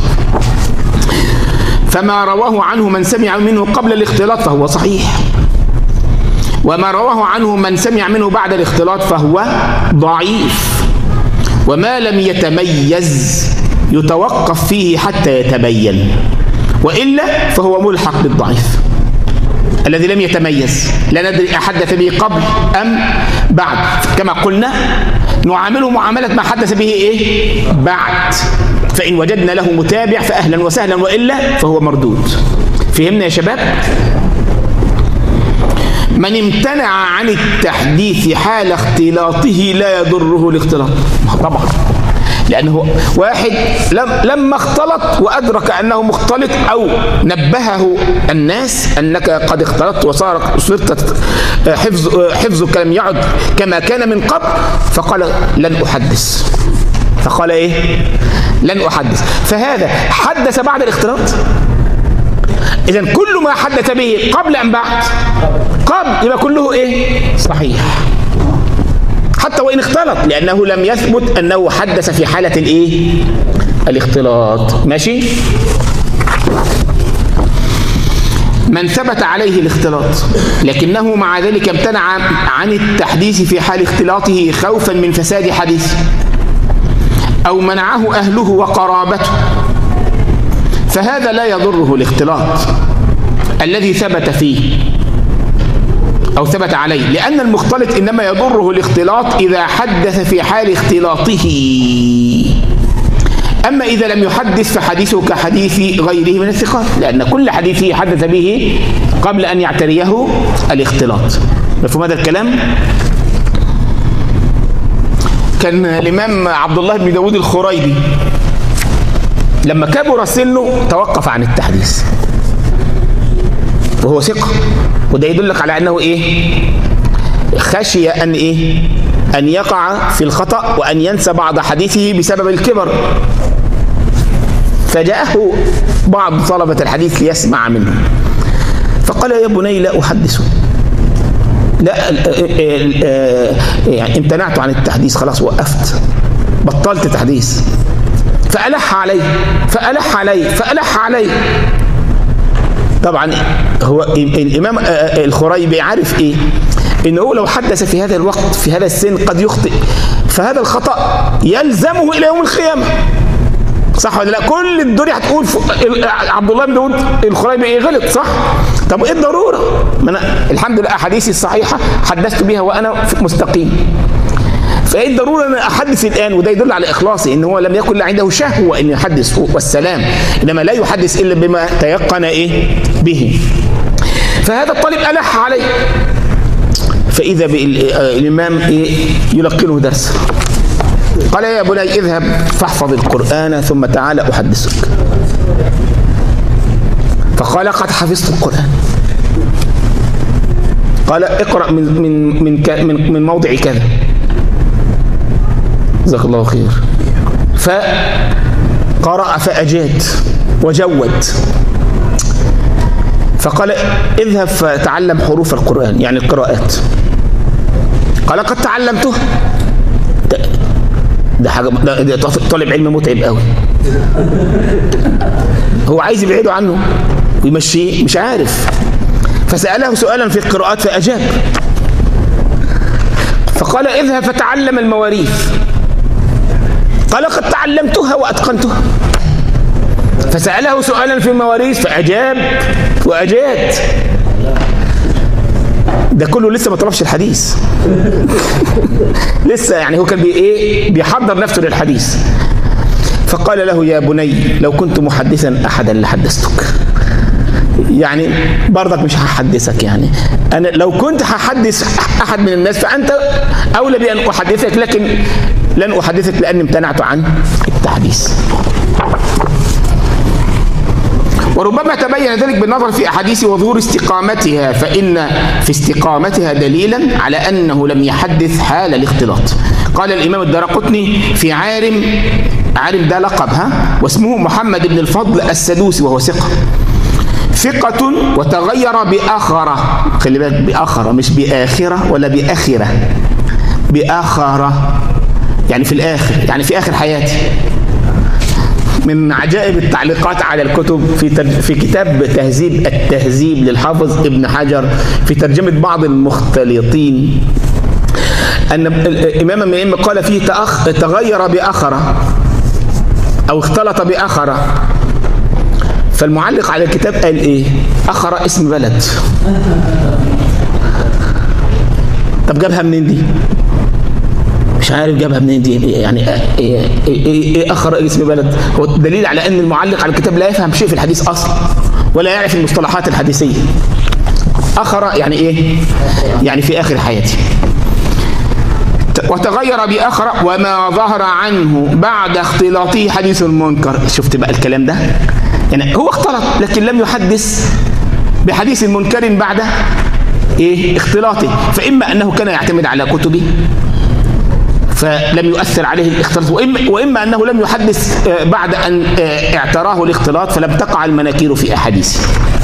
فما رواه عنه من سمع منه قبل الاختلاط فهو صحيح، وما رواه عنه من سمع منه بعد الاختلاط فهو ضعيف. وما لم يتميز يتوقف فيه حتى يتبين، وإلا فهو ملحق بالضعيف. الذي لم يتميز لا ندري أحدث به قبل أم بعد، كما قلنا نعامله معاملة ما حدث به إيه؟ بعد. فإن وجدنا له متابع فأهلا وسهلا، وإلا فهو مردود. فهمنا يا شباب؟ من امتنع عن التحديث حال اختلاطه لا يضره الاختلاط. طبعا لأنه واحد لما اختلط وأدرك أنه مختلط أو نبهه الناس أنك قد اختلطت وصار صرت حفظ حفظك لم يعد كما كان من قبل، فقال لن أحدث. فقال إيه؟ لن أحدث. فهذا حدث بعد الاختلاط. إذن كل ما حدث به قبل أم بعد؟ قبل، يبقى كله إيه؟ صحيح. حتى وإن اختلط، لأنه لم يثبت أنه حدث في حالة الإيه؟ الاختلاط. ماشي؟ من ثبت عليه الاختلاط لكنه مع ذلك امتنع عن التحديث في حال اختلاطه خوفا من فساد حديثه، أو منعه أهله وقرابته، فهذا لا يضره الاختلاط الذي ثبت فيه أو ثبت عليه، لأن المختلط إنما يضره الاختلاط إذا حدث في حال اختلاطه. أما إذا لم يحدث فحديثه كحديث غيره من الثقات، لأن كل حديثه حدث به قبل أن يعتريه الاختلاط. مفهوم هذا الكلام؟ كان الإمام عبد الله بن داود الخريبي لما كبر سنه توقف عن التحديث وهو ثقة، وده يدلك على أنه إيه؟ خشي أن إيه؟ أن يقع في الخطأ وأن ينسى بعض حديثه بسبب الكبر، فجاءه بعض طلبة الحديث ليسمع منه، فقال يا بني لا أحدثه، لا يعني امتنعت عن التحديث، خلاص وقفت بطلت تحديث. فألح عليه فألح عليه فألح عليه. طبعا هو الإمام الخريبي عارف إيه؟ إنه لو حدث في هذا الوقت في هذا السن قد يخطئ، فهذا الخطأ يلزمه إلى يوم القيامة. صح ولا لا؟ كل الدنيا هتقول عبد الله بن داود الخريبي إيه؟ غلط. صح؟ طب إيه الضرورة؟ ما أنا الحمد لله أحاديثي الصحيحة حدثت بها وأنا مستقيم. فايه الضروره ان احدث الان؟ وده يدل على اخلاصي، ان هو لم يكن عنده شهوه ان يحدث والسلام، انما لا يحدث الا بما تيقن ايه به. فهذا الطالب الح عليه، فاذا بالامام ايه؟ يلقنه درس. قال يا بني اذهب فاحفظ القران ثم تعال احدثك. فقال قد حفظت القران. قال اقرا من من من من, من موضع كذا. جزاك الله خير. فقرأ فأجاد وجود. فقال اذهب فتعلم حروف القرآن، يعني القراءات. قال قد تعلمته. ده, ده حاجة ده طالب علم متعب قوي. هو عايز يبعده عنه ويمشيه، مش عارف. فسأله سؤالا في القراءات فأجاب. فقال اذهب فتعلم المواريث. قال قد تعلمتها وأتقنتها. فسأله سؤالا في المواريث فأجاب وأجاد. ده كله لسه ما طلبش الحديث. لسه يعني هو كان بي ايه بيحضر نفسه للحديث. فقال له يا بني لو كنت محدثا أحدا لحدثتك. يعني برضك مش هحدثك، يعني أنا لو كنت هحدث أحد من الناس فأنت أولى بأن أحدثك، لكن لن أحدثك لأني امتنعت عن التحديث. وربما تبين ذلك بالنظر في أحاديث وظهور استقامتها، فإن في استقامتها دليلا على أنه لم يحدث حال الاختلاط. قال الإمام الدارقطني في عارم، عارم ده لقب ها، واسمه محمد بن الفضل السدوسي وهو ثقة ثقة وتغير بآخرة. خلي بالك بآخرة مش بآخرة ولا بآخرة، بآخرة يعني في الآخر، يعني في آخر حياتي. من عجائب التعليقات على الكتب في في كتاب تهذيب التهذيب للحافظ ابن حجر في ترجمة بعض المختلطين أن الإمام من الأئمة قال فيه تأخ تغير بآخرة أو اختلط بآخرة. فالمعلق على الكتاب قال إيه؟ آخرة اسم بلد. طب جابها منين دي؟ مش عارف جابها منين دي، يعني ايه ايه ايه, إيه اخر اسم بلد؟ هو دليل على ان المعلق على الكتاب لا يفهم شيء في الحديث اصلا ولا يعرف المصطلحات الحديثيه. اخر يعني ايه؟ يعني في اخر حياتي. وتغير باخر وما ظهر عنه بعد اختلاطه حديث منكر. شفت بقى الكلام ده؟ يعني هو اختلط لكن لم يحدث بحديث منكر بعد ايه؟ اختلاطه. فاما انه كان يعتمد على كتبه فلم يؤثر عليه الاختلاط، وإما, وإما أنه لم يحدث بعد أن اعتراه الاختلاط فلم تقع المناكير في أحاديثه.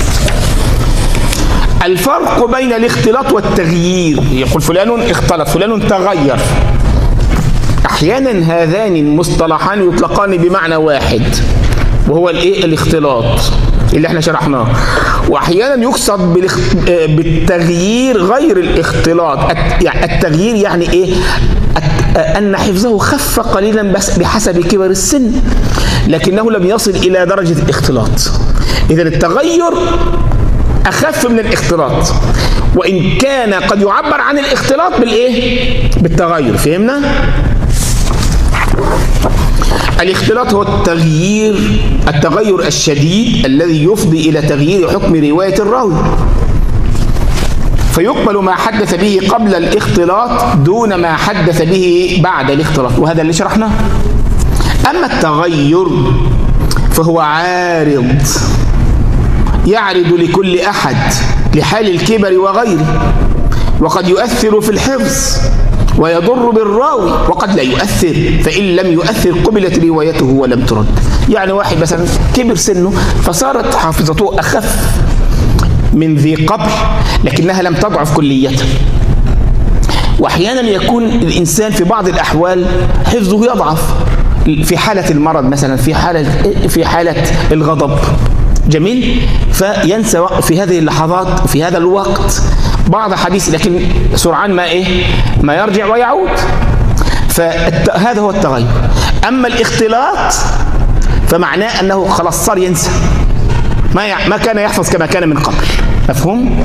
الفرق بين الاختلاط والتغيير، يقول فلان اختلط فلان تغير. أحيانا هذان المصطلحان يطلقان بمعنى واحد وهو الايه؟ الاختلاط اللي احنا شرحناه. واحيانا يقصد بالتغيير غير الاختلاط. التغيير يعني ايه؟ أن حفظه خف قليلا بس بحسب كبر السن لكنه لم يصل إلى درجة الاختلاط. إذا التغير أخف من الاختلاط، وإن كان قد يعبر عن الاختلاط بالإيه؟ بالتغير. فهمنا؟ الاختلاط هو التغيير التغير الشديد الذي يفضي إلى تغيير حكم رواية الراوي، فيقبل ما حدث به قبل الاختلاط دون ما حدث به بعد الاختلاط، وهذا اللي شرحناه. أما التغير فهو عارض يعرض لكل أحد لحال الكبر وغيره، وقد يؤثر في الحفظ ويضر بالراوي وقد لا يؤثر، فإن لم يؤثر قبلت روايته ولم ترد. يعني واحد مثلا كبر سنه فصارت حافظته أخف من ذي قبل لكنها لم تضعف كلية. واحيانا يكون الانسان في بعض الاحوال حفظه يضعف في حالة المرض مثلا، في حالة في حالة الغضب. جميل؟ فينسى في هذه اللحظات في هذا الوقت بعض حديث، لكن سرعان ما ايه؟ ما يرجع ويعود. فهذا هو التغير. اما الاختلاط فمعناه انه خلاص صار ينسى ما ما كان يحفظ كما كان من قبل. مفهوم؟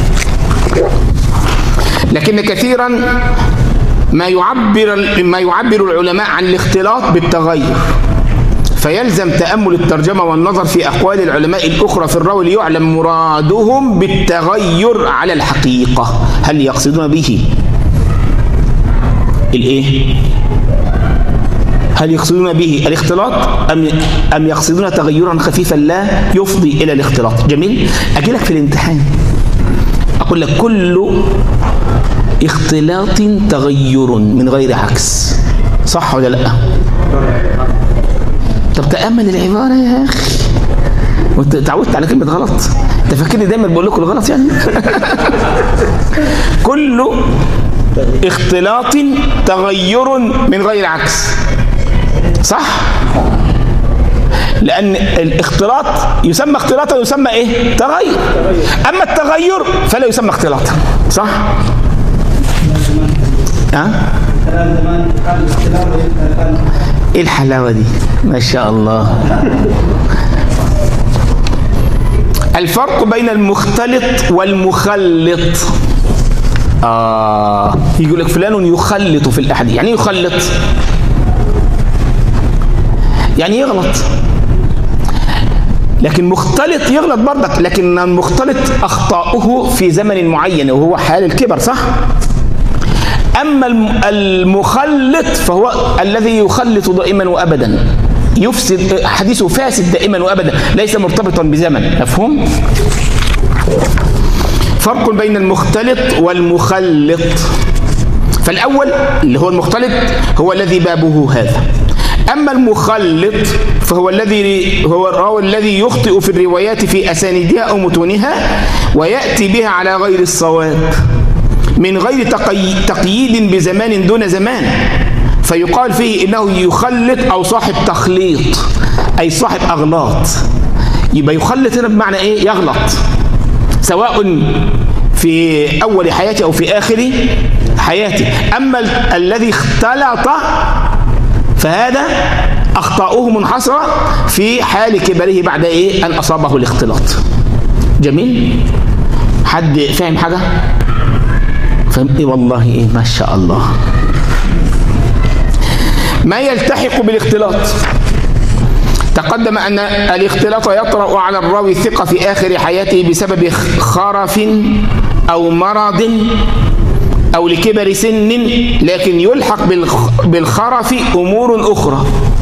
لكن كثيرا ما يعبر ما يعبر العلماء عن الاختلاط بالتغير، فيلزم تأمل الترجمة والنظر في أقوال العلماء الأخرى في الراوي ليعلم مرادهم بالتغير على الحقيقة. هل يقصدون به الإيه؟ هل يقصدون به الاختلاط أم أم يقصدون تغيرا خفيفا لا يفضي إلى الاختلاط؟ جميل؟ أجي لك في الامتحان أقول لك كل اختلاط تغير من غير عكس، صح ولا لا؟ طب تأمل العبارة يا أخي، وانت تعودت على كلمة غلط، انت فاكرني دايما بقول لكم الغلط يعني؟ كل اختلاط تغير من غير عكس، صح؟ لأن الاختلاط يسمى اختلاطا يسمى ايه؟ تغير. أما التغير فلا يسمى اختلاطا، صح؟ ها؟ ايه الحلاوة دي؟ ما شاء الله. الفرق بين المختلط والمخلط. آه يقول لك فلان يخلط في الأحاديث. يعني يخلط؟ يعني يغلط. لكن مختلط يغلط برضك، لكن المختلط أخطاؤه في زمن معين وهو حال الكبر، صح؟ أما المخلط فهو الذي يخلط دائما وأبدا، يفسد حديثه، فاسد دائما وأبدا، ليس مرتبطا بزمن. مفهوم؟ فرق بين المختلط والمخلط. فالأول اللي هو المختلط هو الذي بابه هذا. أما المخلط فهو الذي هو الراوي الذي يخطئ في الروايات في أسانيدها أو متونها ويأتي بها على غير الصواب من غير تقييد بزمان دون زمان، فيقال فيه إنه يخلط أو صاحب تخليط، أي صاحب أغلاط. يبقى يخلط هنا بمعنى إيه؟ يغلط، سواء في أول حياته أو في آخر حياته. أما ال الذي اختلط فهذا أخطاؤه منحصرة في حال كبره بعد إيه؟ أن أصابه الاختلاط. جميل؟ حد فاهم حاجة؟ فهم إيه؟ والله إيه ما شاء الله. ما يلتحق بالاختلاط. تقدم أن الاختلاط يطرأ على الراوي الثقة في آخر حياته بسبب خرف أو مرض أو لكبر سن، لكن يلحق بالخرف أمور أخرى،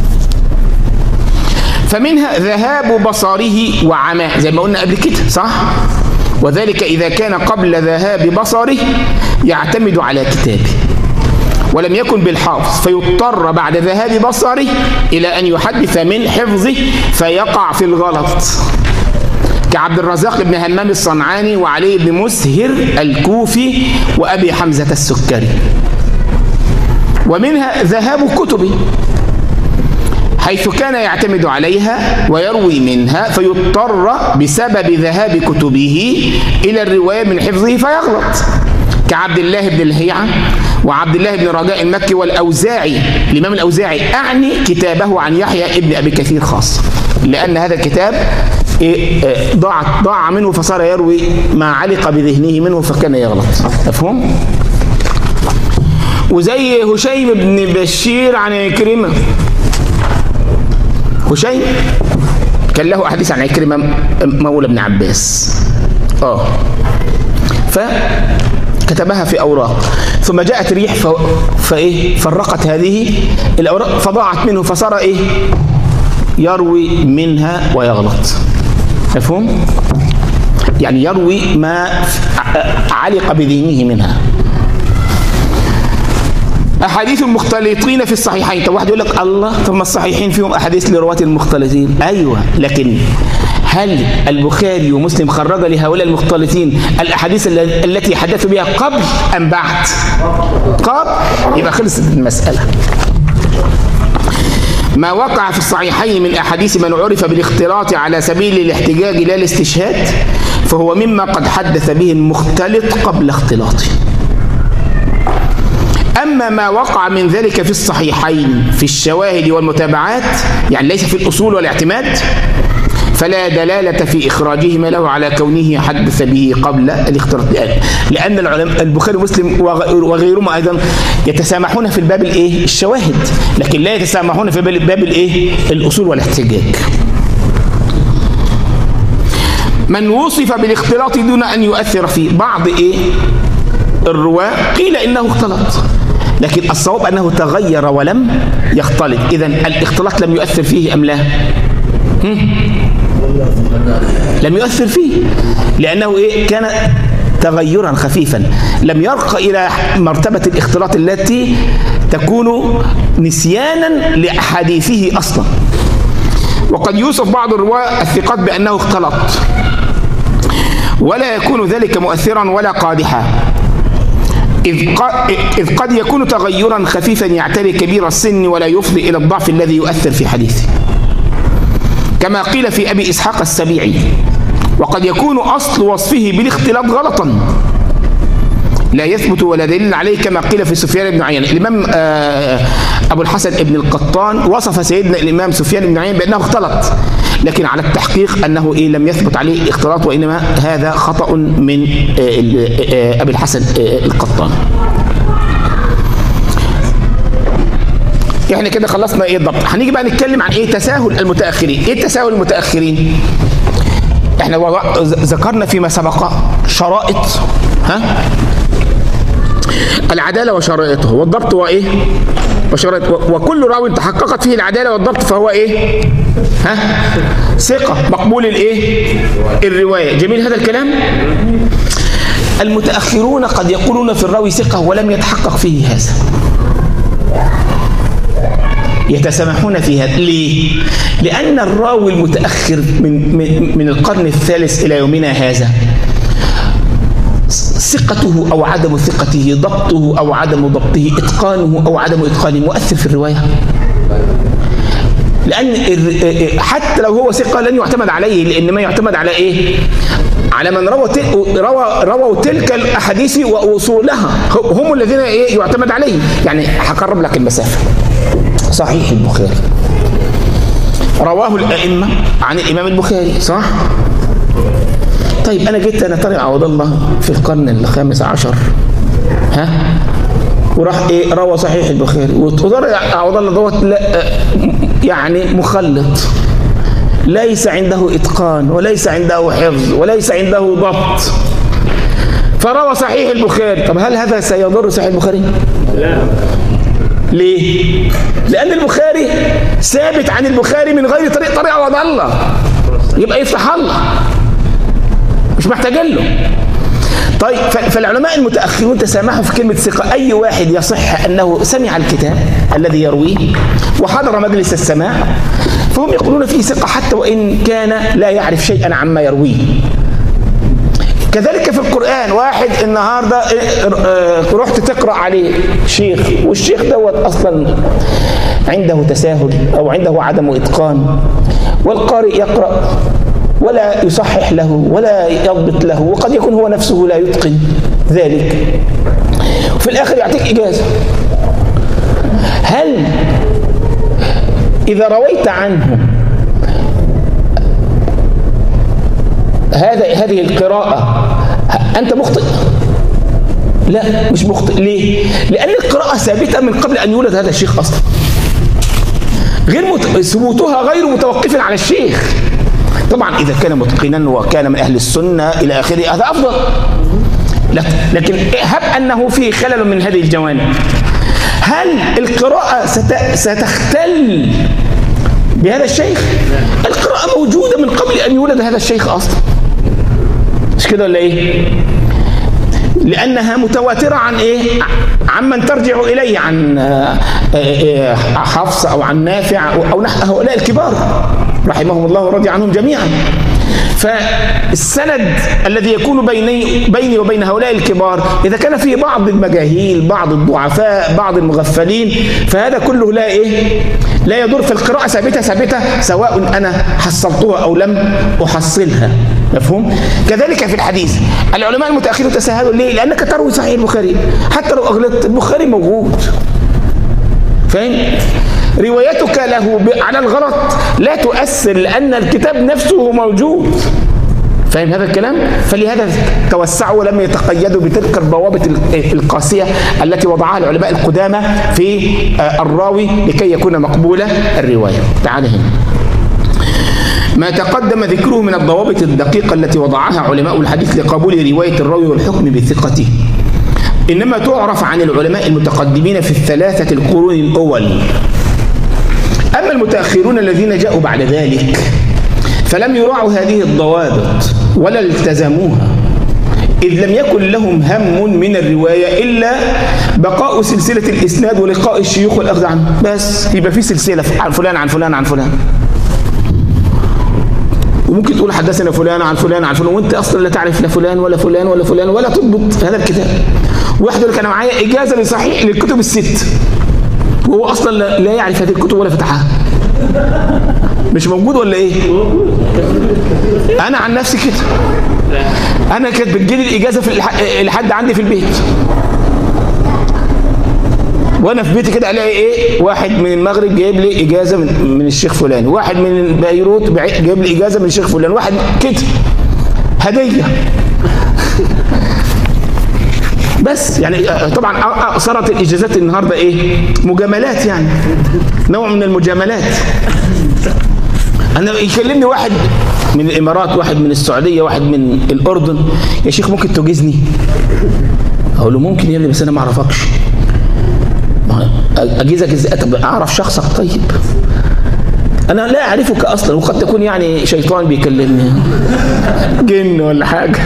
فمنها ذهاب بصره وعماه زي ما قلنا قبل كده، صح؟ وذلك إذا كان قبل ذهاب بصره يعتمد على كتابه ولم يكن بالحافظ، فيضطر بعد ذهاب بصره إلى أن يحدث من حفظه فيقع في الغلط، كعبد الرزاق بن همام الصنعاني وعلي بن مسهر الكوفي وأبي حمزة السكري. ومنها ذهاب كتبه حيث كان يعتمد عليها ويروي منها، فيضطر بسبب ذهاب كتبه إلى الرواية من حفظه فيغلط، كعبد الله بن الهيعة وعبد الله بن رجاء المكي والأوزاعي. الإمام الأوزاعي أعني كتابه عن يحيى ابن أبي كثير خاصة، لأن هذا الكتاب ضاع ضاع منه فصار يروي ما علق بذهنه منه فكان يغلط. مفهوم؟ وزي هشيم بن بشير عن عكرمة. هشيم كان له أحاديث عن عكرمة مولى ابن عباس، اه فكتبها في أوراق، ثم جاءت ريح ف... فإيه فرقت هذه الأوراق فضاعت منه فصار إيه يروي منها ويغلط. مفهوم؟ يعني يروي ما علق بذهنه منها. أحاديث المختلطين في الصحيحين. طب واحد يقول لك الله، طب ما الصحيحين فيهم أحاديث لرواة المختلطين. أيوة، لكن هل البخاري ومسلم خرج لهؤلاء المختلطين الأحاديث التي حدثوا بها قبل أم بعد؟ قبل، يبقى خلصت المسألة. ما وقع في الصحيحين من أحاديث من عرف بالاختلاط على سبيل الاحتجاج لا الاستشهاد فهو مما قد حدث به المختلط قبل اختلاطه. أما ما وقع من ذلك في الصحيحين في الشواهد والمتابعات، يعني ليس في الأصول والاعتماد، فلا دلالة في إخراجهما له على كونه حدث به قبل الاختلاط، لأن العلماء البخاري ومسلم وغيرهما أيضا يتسامحون في الباب الإيه؟ الشواهد، لكن لا يتسامحون في باب الإيه؟ الأصول والاحتجاج. من وصف بالاختلاط دون أن يؤثر فيه، بعض إيه؟ الرواة قيل إنه اختلط، لكن الصواب أنه تغير ولم يختلط. إذن الاختلاط لم يؤثر فيه أم لا؟ لم يؤثر فيه، لأنه إيه؟ كان تغيرا خفيفا، لم يرقى إلى مرتبة الاختلاط التي تكون نسيانا لأحاديثه أصلا. وقد يوصف بعض الرواة الثقات بأنه اختلط ولا يكون ذلك مؤثرا ولا قادحا، إذ قد يكون تغيرا خفيفا يعتري كبير السن ولا يفضي إلى الضعف الذي يؤثر في حديثه، كما قيل في أبي إسحاق السبيعي. وقد يكون أصل وصفه بالاختلاط غلطا، لا يثبت ولا دليل عليه كما قيل في سفيان بن عيينة. الإمام أبو الحسن ابن القطان وصف سيدنا الإمام سفيان بن عيينة بأنه اختلط، لكن على التحقيق أنه إيه لم يثبت عليه اختلاط، وإنما هذا خطأ من أبي الحسن القطان. احنا كده خلصنا ايه الضبط. هنيجي بقى نتكلم عن ايه تساهل المتأخرين. ايه تساهل المتأخرين؟ احنا ذكرنا فيما سبق شرائط ها العدالة وشرائطه، والضبط وايه وشرائطه، وكل راوي تحققت فيه العدالة والضبط فهو ايه ها ثقة مقبول الايه الرواية. جميل هذا الكلام. المتأخرون قد يقولون في الراوي ثقة ولم يتحقق فيه هذا، يتسامحون في هذا. ليه؟ لأن الراوي المتأخر من من من القرن الثالث إلى يومنا هذا ثقته أو عدم ثقته، ضبطه أو عدم ضبطه، إتقانه أو عدم إتقانه مؤثر في الرواية. لأن حتى لو هو ثقة لن يعتمد عليه، لأن ما يعتمد على إيه؟ على من روى روى رووا تلك الأحاديث وأصولها، هم الذين إيه يعتمد عليهم. يعني هقرب لك المسافة. صحيح البخاري رواه الأئمة عن الإمام البخاري، صح؟ طيب أنا جيت أنا طارق عوض الله في القرن الخامس عشر ها وراح إيه روى صحيح البخاري، وطارق عوض الله دوت يعني مخلط، ليس عنده إتقان وليس عنده حفظ وليس عنده ضبط، فروى صحيح البخاري. طب هل هذا سيضر صحيح البخاري؟ لا. ليه؟ لأن البخاري ثابت عن البخاري من غير طريق طريق عوض الله، يبقى يفتح الله مش محتاج له. طيب فالعلماء المتأخرون تسامحوا في كلمة ثقة. أي واحد يصح أنه سمع الكتاب الذي يرويه وحضر مجلس السماع فهم يقولون فيه ثقة حتى وإن كان لا يعرف شيئا عما يرويه. كذلك في القرآن، واحد النهاردة رحت تقرأ عليه شيخ والشيخ دوت أصلا عنده تساهل أو عنده عدم إتقان، والقارئ يقرأ ولا يصحح له ولا يضبط له، وقد يكون هو نفسه لا يتقن ذلك، وفي الآخر يعطيك إجازة. هل إذا رويت عنه هذا هذه القراءة أنت مخطئ؟ لا مش مخطئ. ليه؟ لأن القراءة ثابتة من قبل أن يولد هذا الشيخ أصلا، غير مت... ثبوتها غير متوقف على الشيخ. طبعا إذا كان متقنا وكان من أهل السنة إلى آخره هذا أفضل، لكن هب أنه فيه خلل من هذه الجوانب. هل القراءة ست... ستختل بهذا الشيخ؟ القراءة موجودة من قبل أن يولد هذا الشيخ أصلا، مش كده ولا إيه؟ لأنها متواترة عن إيه؟ عمن ترجع إليه، عن حفص أو عن نافع أو نحو هؤلاء الكبار رحمهم الله ورضي عنهم جميعا. فالسند الذي يكون بيني, بيني وبين هؤلاء الكبار إذا كان فيه بعض المجاهيل، بعض الضعفاء، بعض المغفلين، فهذا كله لا إيه؟ لا يضر. في القراءة ثابتة ثابتة سواء أنا حصلتها أو لم أحصلها. مفهوم؟ كذلك في الحديث العلماء المتأخرون تساهلوا. ليه؟ لأنك تروي صحيح البخاري حتى لو أغلطت البخاري موجود، فاهم؟ روايتك له على الغلط لا تؤثر لأن الكتاب نفسه موجود، فاهم هذا الكلام؟ فلهذا توسعوا ولم يتقيدوا بتلك الضوابط القاسية التي وضعها العلماء القدامى في الراوي لكي يكون مقبول الرواية. تعال هنا ما تقدم ذكره من الضوابط الدقيقة التي وضعها علماء الحديث لقبول رواية الراوي والحكم بثقته إنما تعرف عن العلماء المتقدمين في الثلاثة القرون الأول. أما المتأخرون الذين جاءوا بعد ذلك فلم يراعوا هذه الضوابط ولا التزموها، إذ لم يكن لهم هم من الرواية إلا بقاء سلسلة الإسناد ولقاء الشيوخ والأخذ عنه، بس يبقى في سلسلة عن فلان عن فلان عن فلان، وممكن تقول حدثنا فلان عن فلان عن فلان وانت اصلا لا تعرف لا فلان ولا فلان ولا فلان ولا تضبط هذا الكتاب. واحد يقول لك انا معايا اجازه لصحيح للكتب الست وهو اصلا لا يعرف هذه الكتب ولا فتحها، مش موجود ولا ايه؟ انا عن نفسي كده، انا كانت بتجيلي الاجازه في لحد عندي في البيت، وانا في بيتي كده الاقي ايه، واحد من المغرب جايب لي اجازه من, من الشيخ فلان، واحد من بيروت جايب لي اجازه من الشيخ فلان، واحد كده هديه. بس يعني طبعا صارت الاجازات النهارده ايه؟ مجاملات، يعني نوع من المجاملات. انا يكلمني واحد من الامارات، واحد من السعوديه، واحد من الاردن، يا شيخ ممكن تجيزني؟ اقول له ممكن يا ابني بس انا ما اعرفكش. اجيزك ازاي؟ طب اعرف شخصك. طيب انا لا اعرفك اصلا، وقد تكون يعني شيطان بيكلمني، جن ولا حاجه.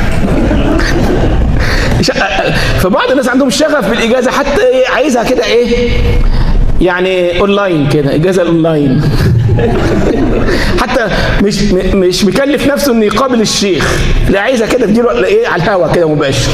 فبعض الناس عندهم شغف بالاجازه، حتى إيه عايزها كده ايه يعني اونلاين كده، اجازه اونلاين. حتى مش مش مكلف نفسه انه يقابل الشيخ، لا عايزها كده تجيله ايه على الهوا كده مباشر.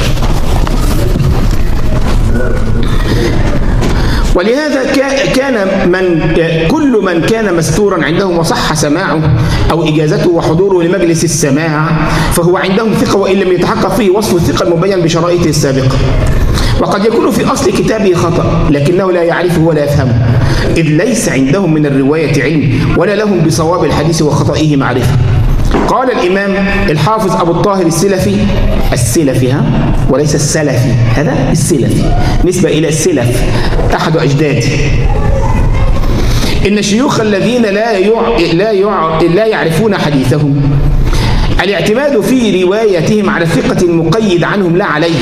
ولهذا كان من كل من كان مستورا عندهم وصح سماعه أو إجازته وحضوره لمجلس السماع فهو عندهم ثقة، وإن لم يتحقق فيه وصف الثقة المبين بشرائطه السابقة. وقد يكون في أصل كتابه خطأ لكنه لا يعرفه ولا يفهمه، إذ ليس عندهم من الرواية علم ولا لهم بصواب الحديث وخطئه معرفة. قال الإمام الحافظ أبو الطاهر السلفي، السلفي ها وليس السلفي، هذا السلفي نسبة إلى السلف أحد أجداده، إن الشيوخ الذين لا يع... لا يع... لا يعرفون حديثهم الاعتماد في روايتهم على الثقة المقيد عنهم لا عليه،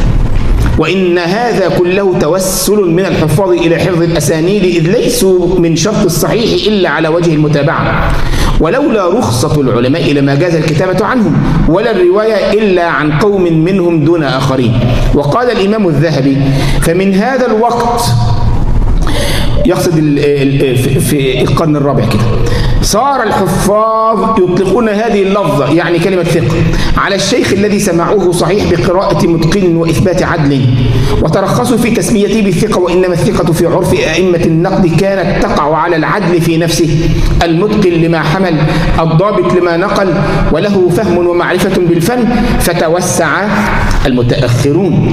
وإن هذا كله توسل من الحفاظ إلى حفظ الأسانيد، إذ ليسوا من شرط الصحيح إلا على وجه المتابعة، ولولا رخصة العلماء لما جاز الكتابة عنهم ولا الرواية إلا عن قوم منهم دون آخرين. وقال الإمام الذهبي فمن هذا الوقت، يقصد في القرن الرابع كده، صار الحفاظ يطلقون هذه اللفظة يعني كلمة ثقة على الشيخ الذي سمعوه صحيح بقراءة متقن وإثبات عدل، وترخصوا في تسميته بالثقة، وإنما الثقة في عرف أئمة النقد كانت تقع على العدل في نفسه، المتقن لما حمل، الضابط لما نقل، وله فهم ومعرفة بالفن، فتوسع المتأخرون.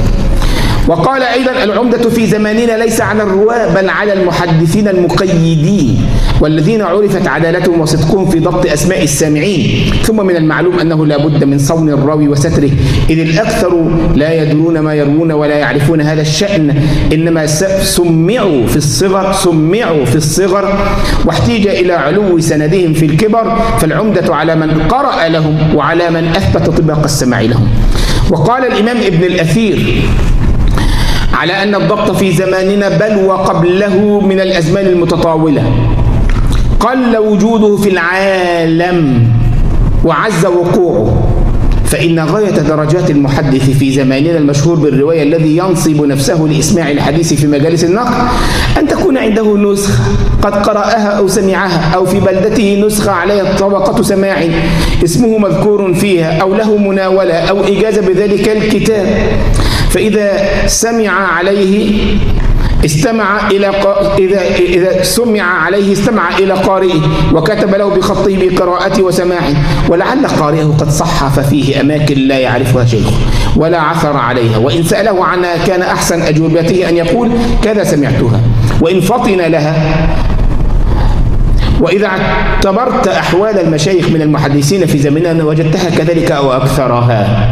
وقال أيضا العمدة في زماننا ليس على الرواة بل على المحدثين المقيدين والذين عرفت عدالتهم وصدقهم في ضبط أسماء السامعين. ثم من المعلوم أنه لا بد من صون الراوي وستره، إذ الأكثر لا يدرون ما يروون ولا يعرفون هذا الشأن، إنما سمعوا في الصغر سمعوا في الصغر واحتيج إلى علو سندهم في الكبر، فالعمدة على من قرأ لهم وعلى من أثبت طباق السماع لهم. وقال الإمام ابن الأثير على أن الضبط في زماننا بل وقبله من الأزمان المتطاولة قل وجوده في العالم وعز وقوعه، فإن غاية درجات المحدث في زماننا المشهور بالرواية الذي ينصب نفسه لإسماع الحديث في مجالس النقل أن تكون عنده نسخة قد قرأها أو سمعها، أو في بلدته نسخة عليها طبقة سماع اسمه مذكور فيها، أو له مناولة أو إجازة بذلك الكتاب، فإذا سمع عليه استمع إلى ق... إذا إذا سمع عليه استمع إلى قارئه وكتب له بخطه بقراءته وسماعه، ولعل قارئه قد صحف فيه أماكن لا يعرفها شيخه ولا عثر عليها، وإن سأله عنها كان أحسن أجوبته أن يقول كذا سمعتها، وإن فطن لها. وإذا اعتبرت أحوال المشايخ من المحدثين في زمننا وجدتها كذلك أو أكثرها،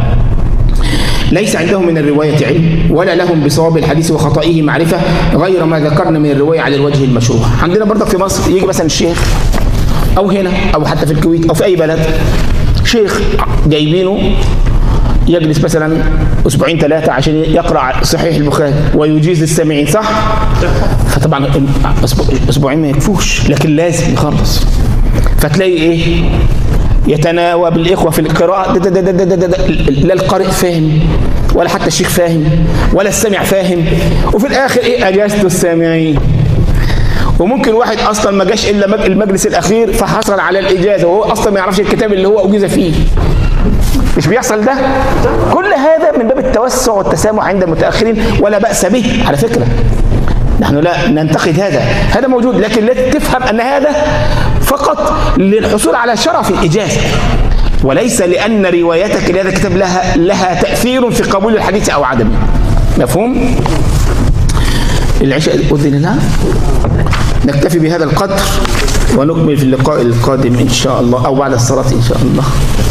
ليس عندهم من الرواية علم ولا لهم بصواب الحديث وخطئه معرفة غير ما ذكرنا من الرواية على الوجه المشروع. عندنا برضك في مصر يجي مثلا الشيخ أو هنا أو حتى في الكويت أو في أي بلد، شيخ جايبينه يجلس مثلا أسبوعين ثلاثة عشان يقرأ صحيح البخاري ويجيز السامعين، صح؟ فطبعا أسبوعين ما يكفوش، لكن لازم يخلص. فتلاقي إيه؟ يتناوب الإخوة في القراءة، دا دا دا دا دا دا لا القارئ فاهم ولا حتى الشيخ فاهم ولا السامع فاهم، وفي الآخر إيه؟ أجازة السامعين. وممكن واحد أصلا ما جاش إلا المجلس الأخير فحصل على الإجازة وهو أصلا ما يعرفش الكتاب اللي هو أجيز فيه. مش بيحصل ده؟ كل هذا من باب التوسع والتسامح عند المتأخرين، ولا بأس به على فكرة. نحن لا ننتقد هذا، هذا موجود، لكن لا تفهم أن هذا فقط للحصول على شرف الإجازة، وليس لأن روايتك لهذا الكتاب لها لها تأثير في قبول الحديث أو عدمه. مفهوم؟ العشاء أذن لها. نكتفي بهذا القدر ونكمل في اللقاء القادم إن شاء الله، أو بعد الصلاة إن شاء الله.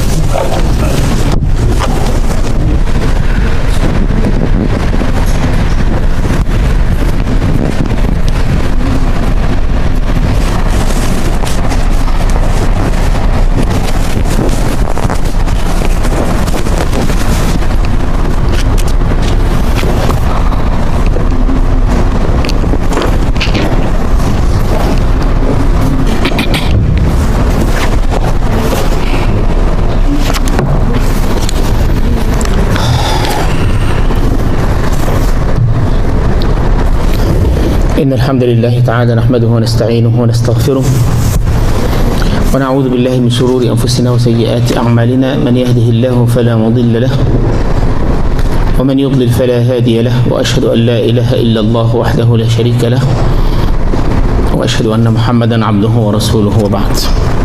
إن الحمد لله تعالى نحمده ونستعينه ونستغفره ونعوذ بالله من شرور أنفسنا وسيئات أعمالنا. من يهده الله فلا مضل له ومن يضلل فلا هادي له، وأشهد أن لا إله إلا الله وحده لا شريك له، وأشهد أن محمدا عبده ورسوله، وبعد.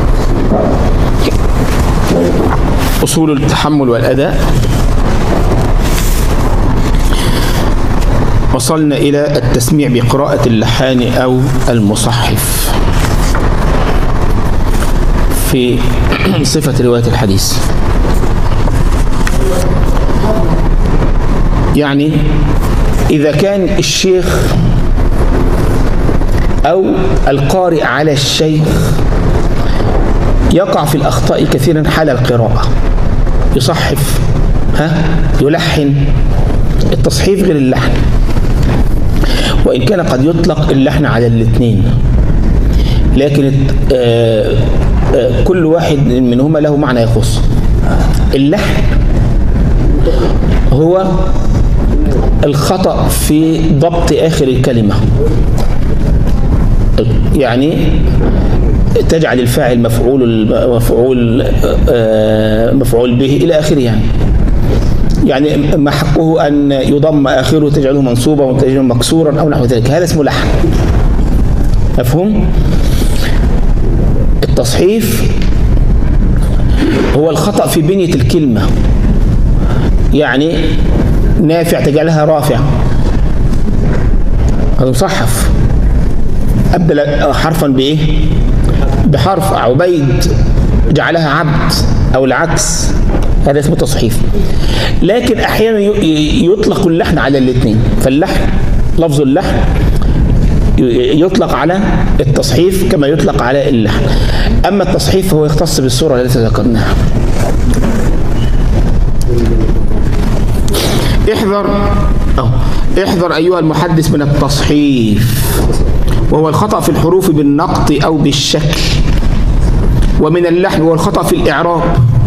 أصول التحمل والأداء. وصلنا إلى التسميع بقراءة اللحان أو المصحف في صفة رواية الحديث. يعني إذا كان الشيخ أو القارئ على الشيخ يقع في الأخطاء كثيرا حال القراءة، يصحف، ها يلحن. التصحيف غير اللحن، وإن كان قد يطلق اللحن على الاثنين، لكن آآ آآ كل واحد منهما له معنى يخص. اللحن هو الخطأ في ضبط آخر الكلمة، يعني تجعل الفاعل مفعول مفعول مفعول به إلى آخره. يعني يعني ما حقه أن يضم آخره تجعله منصوبا وتجعله مكسورا أو نحو ذلك، هذا اسمه لحن. مفهوم؟ التصحيف هو الخطأ في بنية الكلمة، يعني نافع تجعلها رافع، هذا مصحف. أبدل حرفا بإيه؟ بحرف. عبيد جعلها عبد أو العكس، هذا اسمه تصحيف. لكن أحيانا يطلق اللحن على الاثنين، فاللحن لفظ اللحن يطلق على التصحيف كما يطلق على اللحن. أما التصحيف فهو يختص بالصورة التي ذكرناها. احذر أو احذر أيها المحدث من التصحيف، وهو الخطأ في الحروف بالنقط أو بالشكل، ومن اللحن وهو الخطأ في الإعراب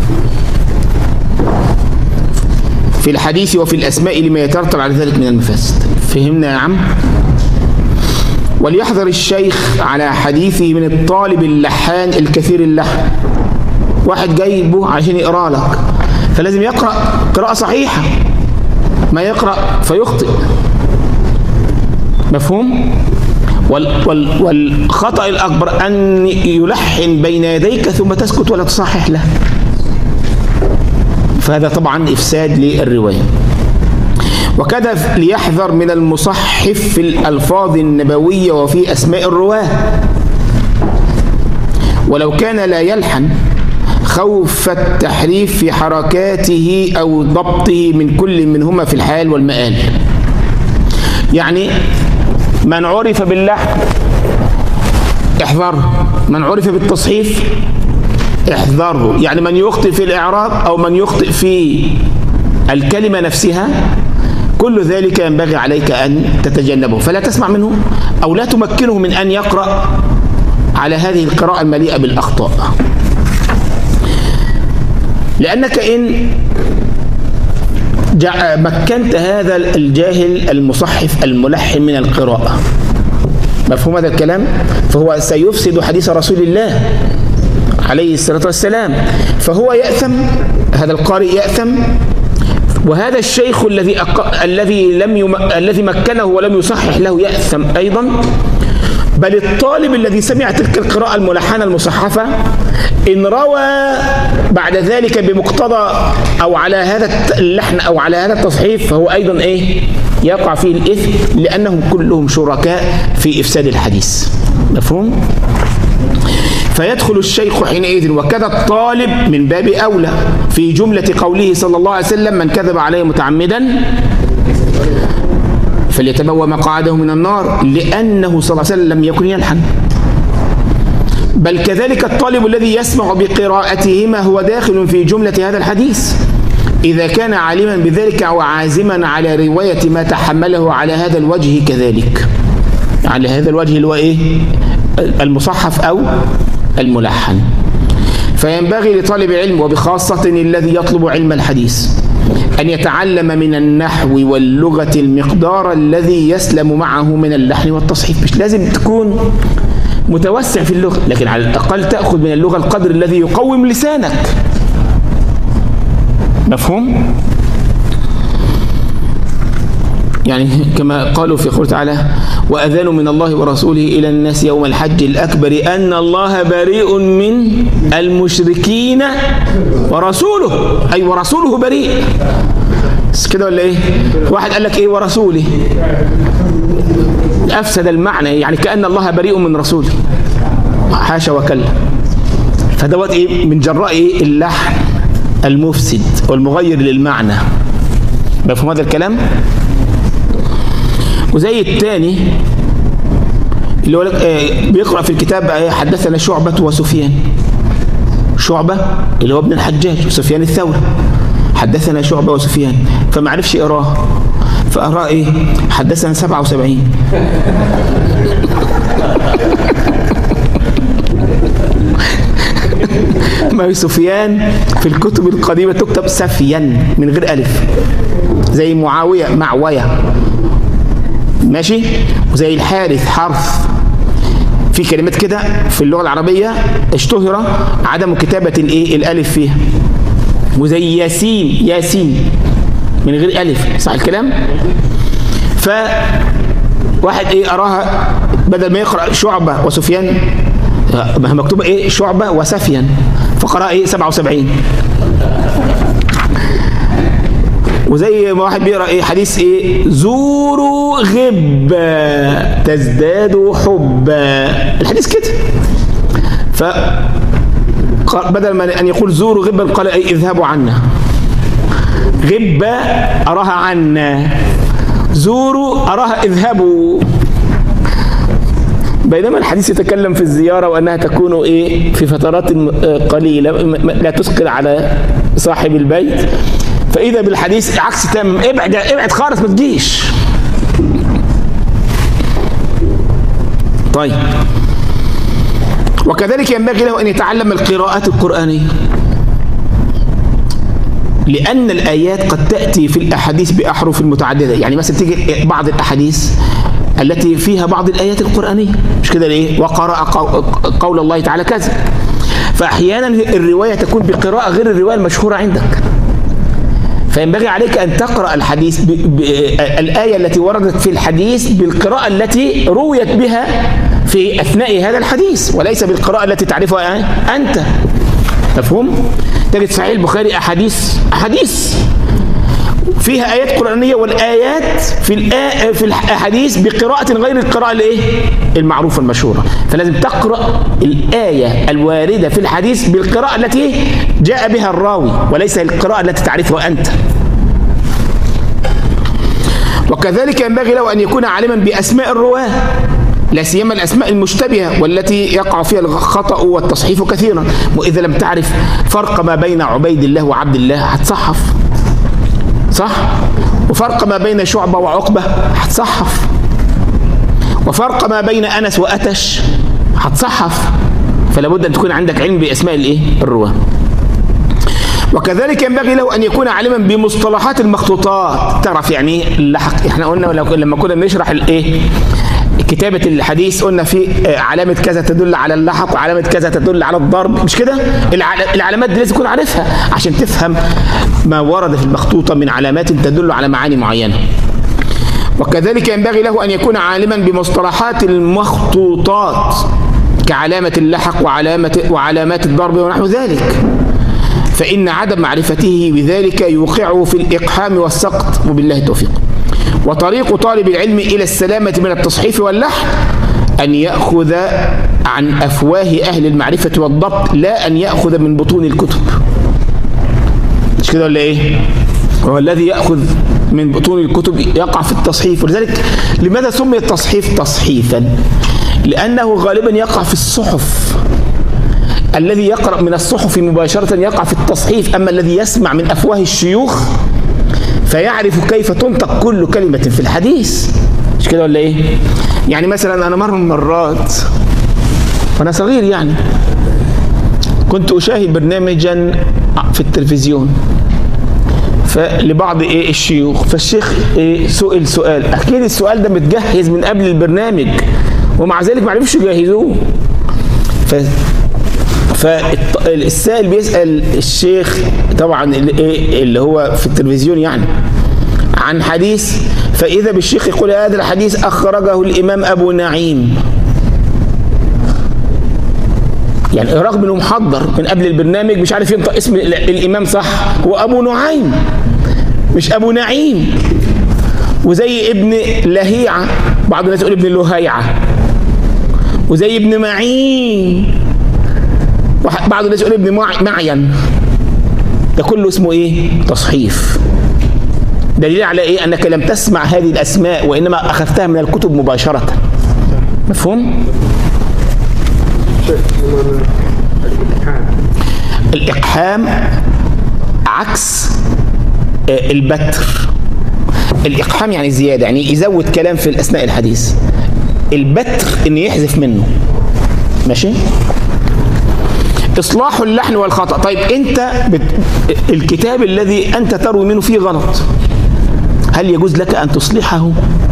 في الحديث وفي الأسماء لما يترتب على ذلك من المفاسد. فهمنا يا عم؟ وليحذر الشيخ على حديثه من الطالب اللحان الكثير اللحن. واحد جايبه عشان يقرأ لك، فلازم يقرأ قراءة صحيحة، ما يقرأ فيخطئ. مفهوم؟ وال وال والخطأ الأكبر أن يلحن بين يديك ثم تسكت ولا تصحح له، فهذا طبعا إفساد للرواية. وكذا ليحذر من المصحف في الألفاظ النبوية وفي أسماء الرواة، ولو كان لا يلحن خوف التحريف في حركاته أو ضبطه من كل منهما في الحال والمآل. يعني من عرف باللحن احذره، من عرف بالتصحيف احذره. يعني من يخطئ في الإعراب أو من يخطئ في الكلمة نفسها، كل ذلك ينبغي عليك أن تتجنبه، فلا تسمع منه أو لا تمكنه من أن يقرأ على هذه القراءة المليئة بالأخطاء، لأنك إن مكنت هذا الجاهل المصحف الملحن من القراءة، مفهوم هذا الكلام؟ فهو سيفسد حديث رسول الله عليه الصلاة والسلام، فهو يأثم، هذا القارئ يأثم، وهذا الشيخ الذي أق... الذي لم يم... الذي مكنه ولم يصحح له يأثم أيضا. بل الطالب الذي سمع تلك القراءة الملحنة المصحفة إن روى بعد ذلك بمقتضى أو على هذا اللحن أو على هذا التصحيف فهو أيضا إيه؟ يقع فيه الإثم، لأنهم كلهم شركاء في إفساد الحديث. مفهوم؟ فيدخل الشيخ حينئذ وكذا الطالب من باب أولى في جملة قوله صلى الله عليه وسلم: من كذب عليه متعمدا فليتبوأ مقعده من النار، لأنه صلى الله عليه وسلم لم يكن يلحن. بل كذلك الطالب الذي يسمع بقراءتهما هو داخل في جملة هذا الحديث إذا كان عالما بذلك وعازما على رواية ما تحمله على هذا الوجه كذلك، على هذا الوجه اللي هو إيه؟ المصحف أو الملحن. فينبغي لطالب العلم وبخاصة الذي يطلب علم الحديث أن يتعلم من النحو واللغة المقدار الذي يسلم معه من اللحن والتصحيف. مش لازم تكون متوسع في اللغة، لكن على الأقل تأخذ من اللغة القدر الذي يقوم لسانك. مفهوم؟ يعني كما قالوا في قوله تعالى: وأذان من الله ورسوله إلى الناس يوم الحج الأكبر أن الله بريء من المشركين ورسوله، أي ورسوله بريء. كده ولا إيه؟ واحد قال لك إيه ورسوله؟ أفسد المعنى، يعني كأن الله بريء من رسوله. حاشا وكلا. فدوت إيه؟ من جراء إيه؟ اللحن المفسد والمغير للمعنى. مفهوم هذا الكلام؟ وزي الثاني اللي هو بيقرأ في الكتاب حدثنا شعبة وسفيان. شعبة اللي هو ابن الحجاج، وسفيان الثوري. حدثنا شعبة وسفيان، فما عرفش يقراه، فقرأ ايه؟ حدثنا سبعة وسبعين. ما هي سفيان في الكتب القديمة تكتب سفيان من غير ألف، زي معاوية معوية، ماشي؟ وزي الحارث حرف. في كلمات كده في اللغة العربية اشتهر عدم كتابة الايه؟ الألف فيها. وزي ياسين ياسين من غير ألف، صح الكلام؟ ف واحد ايه أراها بدل ما يقرأ شعبة وسفيان مكتوبة ايه؟ شعبة وسفيان، فقرأ ايه؟ سبعة وسبعين. وزي ما واحد بيقرأ ايه؟ حديث ايه؟ زوروا غبا تزدادوا حبا، الحديث كده. ف بدل ما ان يقول زوروا غبا قال ايه؟ اذهبوا عنا. غبا اراها عنا، زوروا اراها اذهبوا. بينما الحديث يتكلم في الزيارة وأنها تكون إيه؟ في فترات قليلة لا تثقل على صاحب البيت. فإذا بالحديث عكس تام، ابعد ابعد خالص ما تجيش. طيب، وكذلك ينبغي له أن يتعلم القراءات القرآنية، لأن الآيات قد تأتي في الأحاديث بأحرف متعددة. يعني مثلا تيجي بعض الأحاديث التي فيها بعض الآيات القرآنية، مش كده ليه؟ وقرأ قول الله تعالى كذا. فأحيانا الرواية تكون بقراءة غير الرواية المشهورة عندك، فينبغي عليك أن تقرأ الحديث ب... ب... الآية التي وردت في الحديث بالقراءة التي رويت بها في أثناء هذا الحديث، وليس بالقراءة التي تعرفها أنت. مفهوم؟ تجد صحيح البخاري أحاديث أحاديث فيها آيات قرآنية، والآيات في الآ... في الأحاديث بقراءة غير القراءة الإيه؟ المعروفة المشهورة. فلازم تقرأ الآية الواردة في الحديث بالقراءة التي جاء بها الراوي، وليس القراءة التي تعرفها أنت. وكذلك ينبغي له أن يكون عالما بأسماء الرواة، لا سيما الأسماء المشتبهة والتي يقع فيها الخطأ والتصحيف كثيرا. وإذا لم تعرف فرق ما بين عبيد الله وعبد الله هتصحف، صح؟ وفرق ما بين شعبة وعقبة هتصحف، وفرق ما بين أنس وأتش هتصحف. فلا بد أن تكون عندك علم بأسماء الإيه؟ الرواة. وكذلك ينبغي له أن يكون عالما بمصطلحات المخطوطات. تعرف يعني اللحق؟ احنا قلنا لما كنا بنشرح الإيه؟ كتابة الحديث قلنا في علامة كذا تدل على اللحق، وعلامة كذا تدل على الضرب، مش كده؟ العلامات دي لازم تكون عارفها عشان تفهم ما ورد في المخطوطة من علامات تدل على معاني معينة. وكذلك ينبغي له أن يكون عالما بمصطلحات المخطوطات كعلامة اللحق وعلامة وعلامات الضرب ونحو ذلك، فإن عدم معرفته بذلك يوقعه في الإقحام والسقط، وبالله التوفيق. وطريق طالب العلم إلى السلامة من التصحيف واللحن أن يأخذ عن أفواه أهل المعرفة والضبط، لا أن يأخذ من بطون الكتب. مش كده ولا إيه؟ هو الذي يأخذ من بطون الكتب يقع في التصحيف. ولذلك لماذا سمي التصحيف تصحيفا؟ لأنه غالبا يقع في الصحف. الذي يقرأ من الصحف مباشرة يقع في التصحيف، أما الذي يسمع من أفواه الشيوخ فيعرف كيف تنطق كل كلمة في الحديث. مش كده ولا إيه؟ يعني مثلا أنا مرة من المرات وأنا صغير يعني كنت أشاهد برنامجا في التلفزيون فلبعض إيه الشيوخ، فالشيخ إيه سئل سؤال، أكيد السؤال ده متجهز من قبل البرنامج ومع ذلك ما عرفش يجهزوه. ف فالسائل بيسأل الشيخ طبعا اللي, اللي هو في التلفزيون يعني عن حديث، فإذا بالشيخ يقول هذا الحديث أخرجه الإمام أبو نعيم، يعني رغم انه محضر من قبل البرنامج مش عارف ينطق اسم الإمام صح، هو أبو نعيم مش أبو نعيم. وزي ابن لهيعة، بعض الناس يقول ابن لهيعة، وزي ابن معين، بعض الناس يقول ابن معين. ده كله اسمه ايه؟ تصحيف. دليل على ايه؟ انك لم تسمع هذه الاسماء وانما اخذتها من الكتب مباشرة. مفهوم؟ الإقحام عكس البتر. الإقحام يعني زيادة، يعني يزود كلام في أثناء الحديث. البتر إن يحذف منه. ماشي؟ إصلاح اللحن والخطأ. طيب أنت بت... الكتاب الذي أنت تروي منه فيه غلط، هل يجوز لك أن تصلحه؟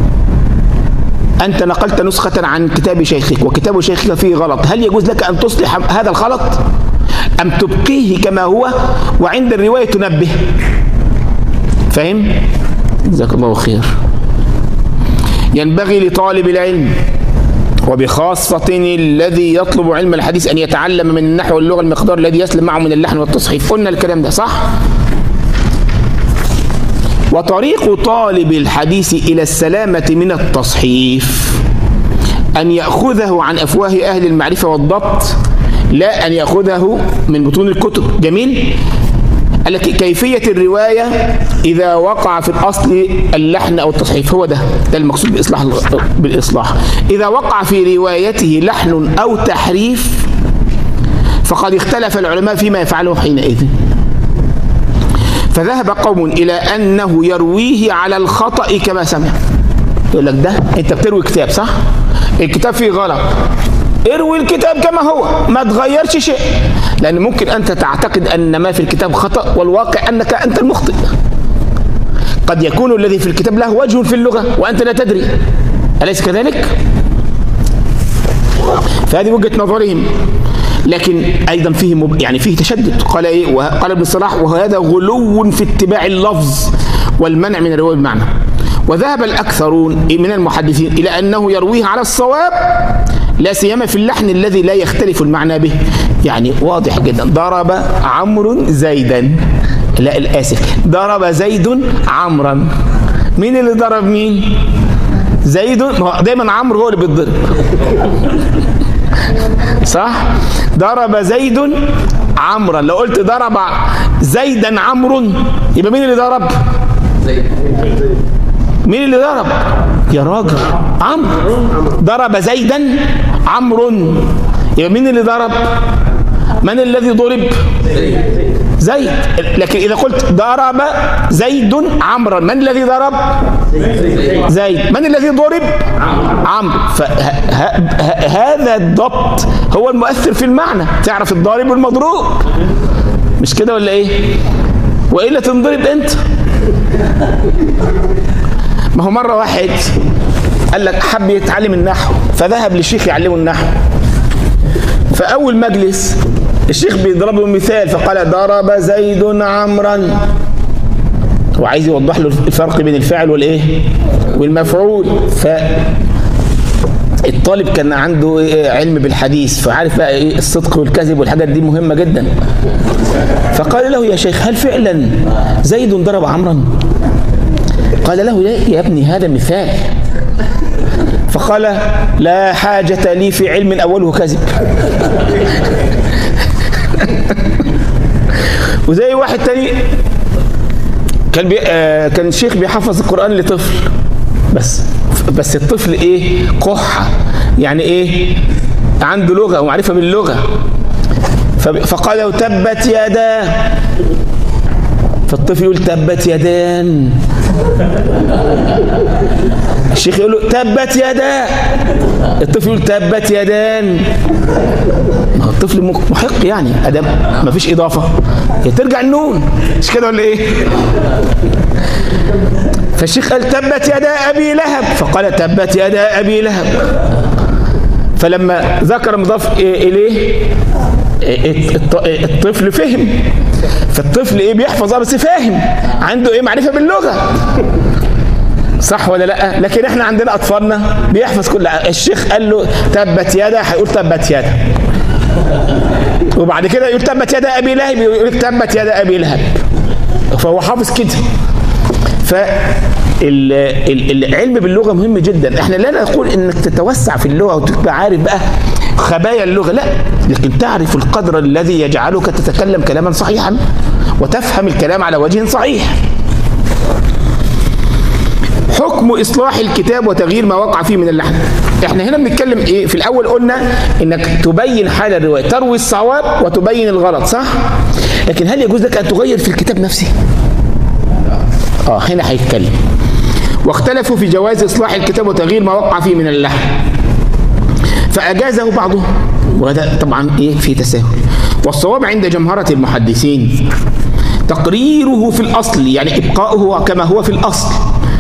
أنت نقلت نسخة عن كتاب شيخك وكتاب شيخك فيه غلط، هل يجوز لك أن تصلح هذا الغلط؟ أم تبقيه كما هو وعند الرواية تنبه؟ فهم؟ جزاك الله خير. ينبغي لطالب العلم وبخاصة الذي يطلب علم الحديث أن يتعلم من النحو واللغة المقدار الذي يسلم معه من اللحن والتصحيف. قلنا الكلام ده صح؟ وطريق طالب الحديث إلى السلامة من التصحيف أن يأخذه عن أفواه أهل المعرفة والضبط، لا أن يأخذه من بطون الكتب. جميل؟ التي كيفية الرواية إذا وقع في الأصل اللحن أو التصحيف، هو ده ده المقصود بإصلاح بالإصلاح. إذا وقع في روايته لحن أو تحريف فقد اختلف العلماء فيما يفعله حينئذ. فذهب قوم إلى أنه يرويه على الخطأ كما سمع. يقول لك ده أنت بتروي كتاب صح؟ الكتاب فيه غلط، اروي الكتاب كما هو ما تغيرش شيء، لأن ممكن أنت تعتقد أن ما في الكتاب خطأ والواقع أنك أنت المخطئ. قد يكون الذي في الكتاب له وجه في اللغة وأنت لا تدري، أليس كذلك؟ فهذه وجهة نظرهم، لكن أيضا فيه مب... يعني فيه تشدد. قال إيه؟ قال ابن الصلاح وهذا غلو في اتباع اللفظ والمنع من الرواية بالمعنى. وذهب الأكثرون من المحدثين إلى أنه يرويه على الصواب، لا سيما في اللحن الذي لا يختلف المعنى به. يعني واضح جدا، ضرب عمرو زيدا، لا الآسف، ضرب زيد عمرا. مين اللي ضرب مين؟ زيد. دايما عمرو هو اللي بيتضرب صح؟ ضرب زيد عمرا. لو قلت ضرب زيدا عمرو يبقى مين اللي ضرب؟ زيد. مين اللي ضرب؟ يا راجل عمرو. ضرب زيدا عمرو يبقى مين اللي ضرب؟ من الذي ضرب؟ زيد. لكن إذا قلت ضرب زيد عمرا من الذي ضرب؟ زيد. من الذي ضرب؟ عمرو. فهذا الضبط هو المؤثر في المعنى، تعرف الضارب والمضروب، مش كده ولا ايه؟ وإلا تنضرب انت. ما هو مرة واحد قال لك حب يتعلم النحو فذهب للشيخ يعلمه النحو، فأول مجلس الشيخ بيضرب له مثال فقال ضرب زيد عمرا، وعايز يوضح له الفرق بين الفاعل والايه والمفعول. ف الطالب كان عنده علم بالحديث، فعارف بقى ايه الصدق والكذب والحاجات دي مهمة جدا. فقال له: يا شيخ هل فعلا زيد ضرب عمرا؟ قال له: لا يا ابني هذا مثال. فقال: لا حاجة لي في علم أوله كذب. وزي واحد تاني كان بي... آه كان الشيخ بيحفظ القرآن لطفل، بس بس الطفل ايه قحة، يعني ايه عنده لغة ومعرفة باللغة. فقال له: تبت يدا. فالطفل يقول: تبت يدان. الشيخ يقول له: تبت يدا. الطفل يقول: تبت يدان. ما هو الطفل محق يعني، ادم ما فيش اضافه ترجع النون، مش كده ولا ايه؟ فالشيخ قال: تبت يدا ابي لهب. فقال: تبت يدا ابي لهب. فلما ذكر مضاف اليه الطفل فهم. فالطفل ايه بيحفظ بس فاهم، عنده ايه معرفه باللغه، صح ولا لا؟ لكن احنا عندنا اطفالنا بيحفظ كل. الشيخ قال له تبت يدا، هيقول تبت يدا، وبعد كده يقول تبت يدا ابي لهب، يقول تبت يدا ابي لهب، فهو حافظ كده. فالعلم باللغه مهم جدا. احنا لا نقول انك تتوسع في اللغه وتبقى عارف بقى خبايا اللغه، لا، لكن تعرف القدر الذي يجعلك تتكلم كلاما صحيحا وتفهم الكلام على وجه صحيح. حكم إصلاح الكتاب وتغيير ما وقع فيه من اللحن. احنا هنا بنتكلم ايه؟ في الأول قلنا انك تبين حال الرواية، تروي الصواب وتبين الغلط، صح؟ لكن هل يجوز لك أن تغير في الكتاب نفسه؟ اه هنا هيتكلم. واختلفوا في جواز إصلاح الكتاب وتغيير ما وقع فيه من اللحن، فأجازه بعضهم، وهذا طبعا ايه في تساهل. والصواب عند جمهرة المحدثين تقريره في الأصل، يعني إبقاؤه كما هو في الأصل،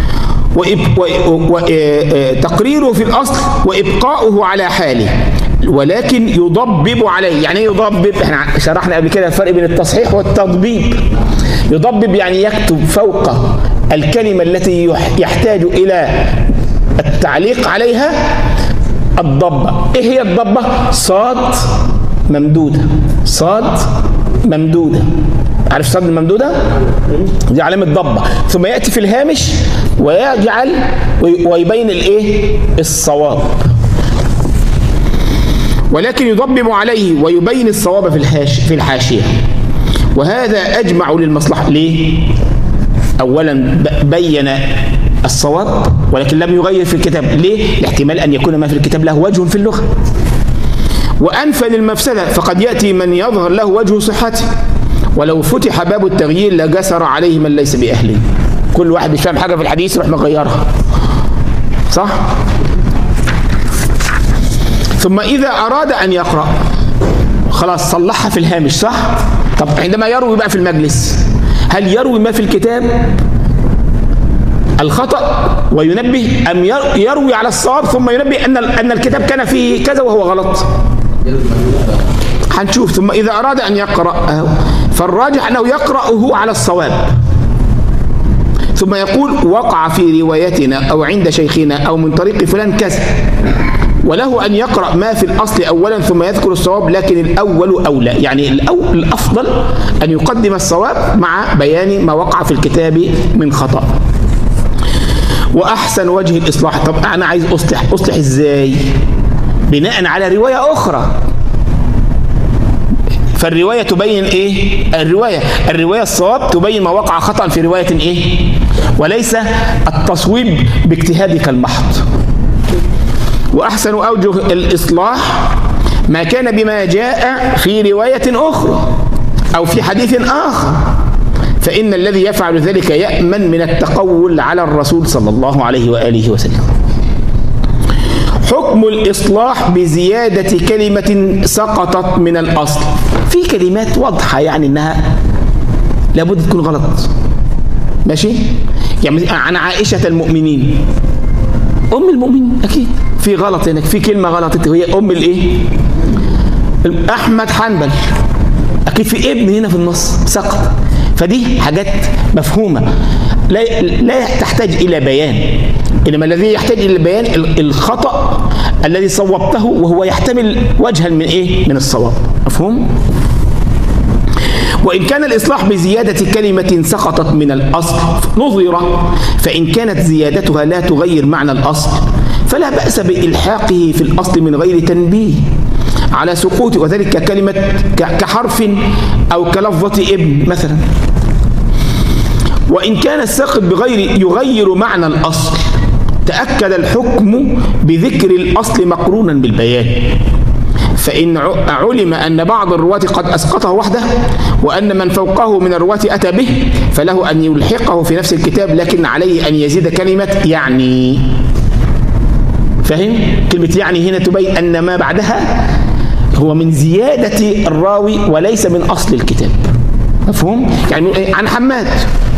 وتقريره في الأصل وإبقاؤه على حاله، ولكن يضبب عليه. يعني يضبب، احنا شرحنا قبل كده الفرق بين التصحيح والتضبيب. يضبب يعني يكتب فوق الكلمة التي يحتاج إلى التعليق عليها الضبة. ايه هي الضبة؟ صاد ممدودة، صاد ممدودة، عارف صاد الممدودة؟ دي علامة ضبة. ثم يأتي في الهامش ويجعل ويبين الايه؟ الصواب. ولكن يضبب عليه ويبين الصواب في الحاش في الحاشية، وهذا أجمع للمصلحة. ليه؟ أولا بين الصواب ولكن لم يغير في الكتاب. ليه؟ لاحتمال أن يكون ما في الكتاب له وجه في اللغة، وأنفى للمفسدة، فقد يأتي من يظهر له وجه صحته، ولو فتح باب التغيير لجسر عليه من ليس بأهله. كل واحد مش فاهم حاجة في الحديث يروح مغيرها، صح؟ ثم إذا أراد أن يقرأ خلاص صلحها في الهامش، صح؟ طب عندما يروي بقى في المجلس، هل يروي ما في الكتاب الخطأ وينبه، أم يروي على الصواب ثم ينبه أن أن الكتاب كان فيه كذا وهو غلط؟ هنشوف. ثم إذا أراد أن يقرأ فالراجح أنه يقرأه على الصواب، ثم يقول وقع في روايتنا أو عند شيخنا أو من طريق فلان كذا، وله أن يقرأ ما في الأصل أولا ثم يذكر الصواب، لكن الأول أولى، يعني الأفضل أن يقدم الصواب مع بيان ما وقع في الكتاب من خطأ. وأحسن وجه الإصلاح، طب أنا عايز أصلح، أصلح إزاي؟ بناء على رواية أخرى. فالرواية تبين إيه؟ الرواية الرواية الصواب تبين ما وقع خطأ في رواية إيه؟ وليس التصويب باجتهادك المحض. وأحسن أوجه الإصلاح ما كان بما جاء في رواية أخرى أو في حديث آخر، فإن الذي يفعل ذلك يأمن من التقول على الرسول صلى الله عليه وآله وسلم. حكم الإصلاح بزيادة كلمة سقطت من الأصل. في كلمات واضحة يعني إنها لابد تكون غلط، ماشي؟ يعني عن عائشة المؤمنين، أم المؤمنين أكيد في غلط هناك، في كلمة غلطت، وهي أم الإيه؟ أحمد حنبل، أكيد في ابن هنا في النص سقط. فدي حاجات مفهومة. لا لا تحتاج إلى بيان، إنما الذي يحتاج إلى البيان الخطأ الذي صوبته وهو يحتمل وجها من إيه؟ من الصواب. مفهوم؟ وإن كان الإصلاح بزيادة كلمة سقطت من الأصل نظر، فإن كانت زيادتها لا تغير معنى الأصل فلا بأس بإلحاقه في الأصل من غير تنبيه على سقوط، وذلك كلمة كحرف أو كلفظة ابن مثلا. وإن كان الساقط بغير يغير معنى الأصل تأكد الحكم بذكر الأصل مقرونا بالبيان، فإن علم أن بعض الرواة قد أسقطه وحده وأن من فوقه من الرواة أتى به فله أن يلحقه في نفس الكتاب، لكن عليه أن يزيد كلمة يعني. فهم؟ كلمة يعني هنا تبين أن ما بعدها هو من زيادة الراوي وليس من أصل الكتاب. مفهوم؟ يعني عن حماد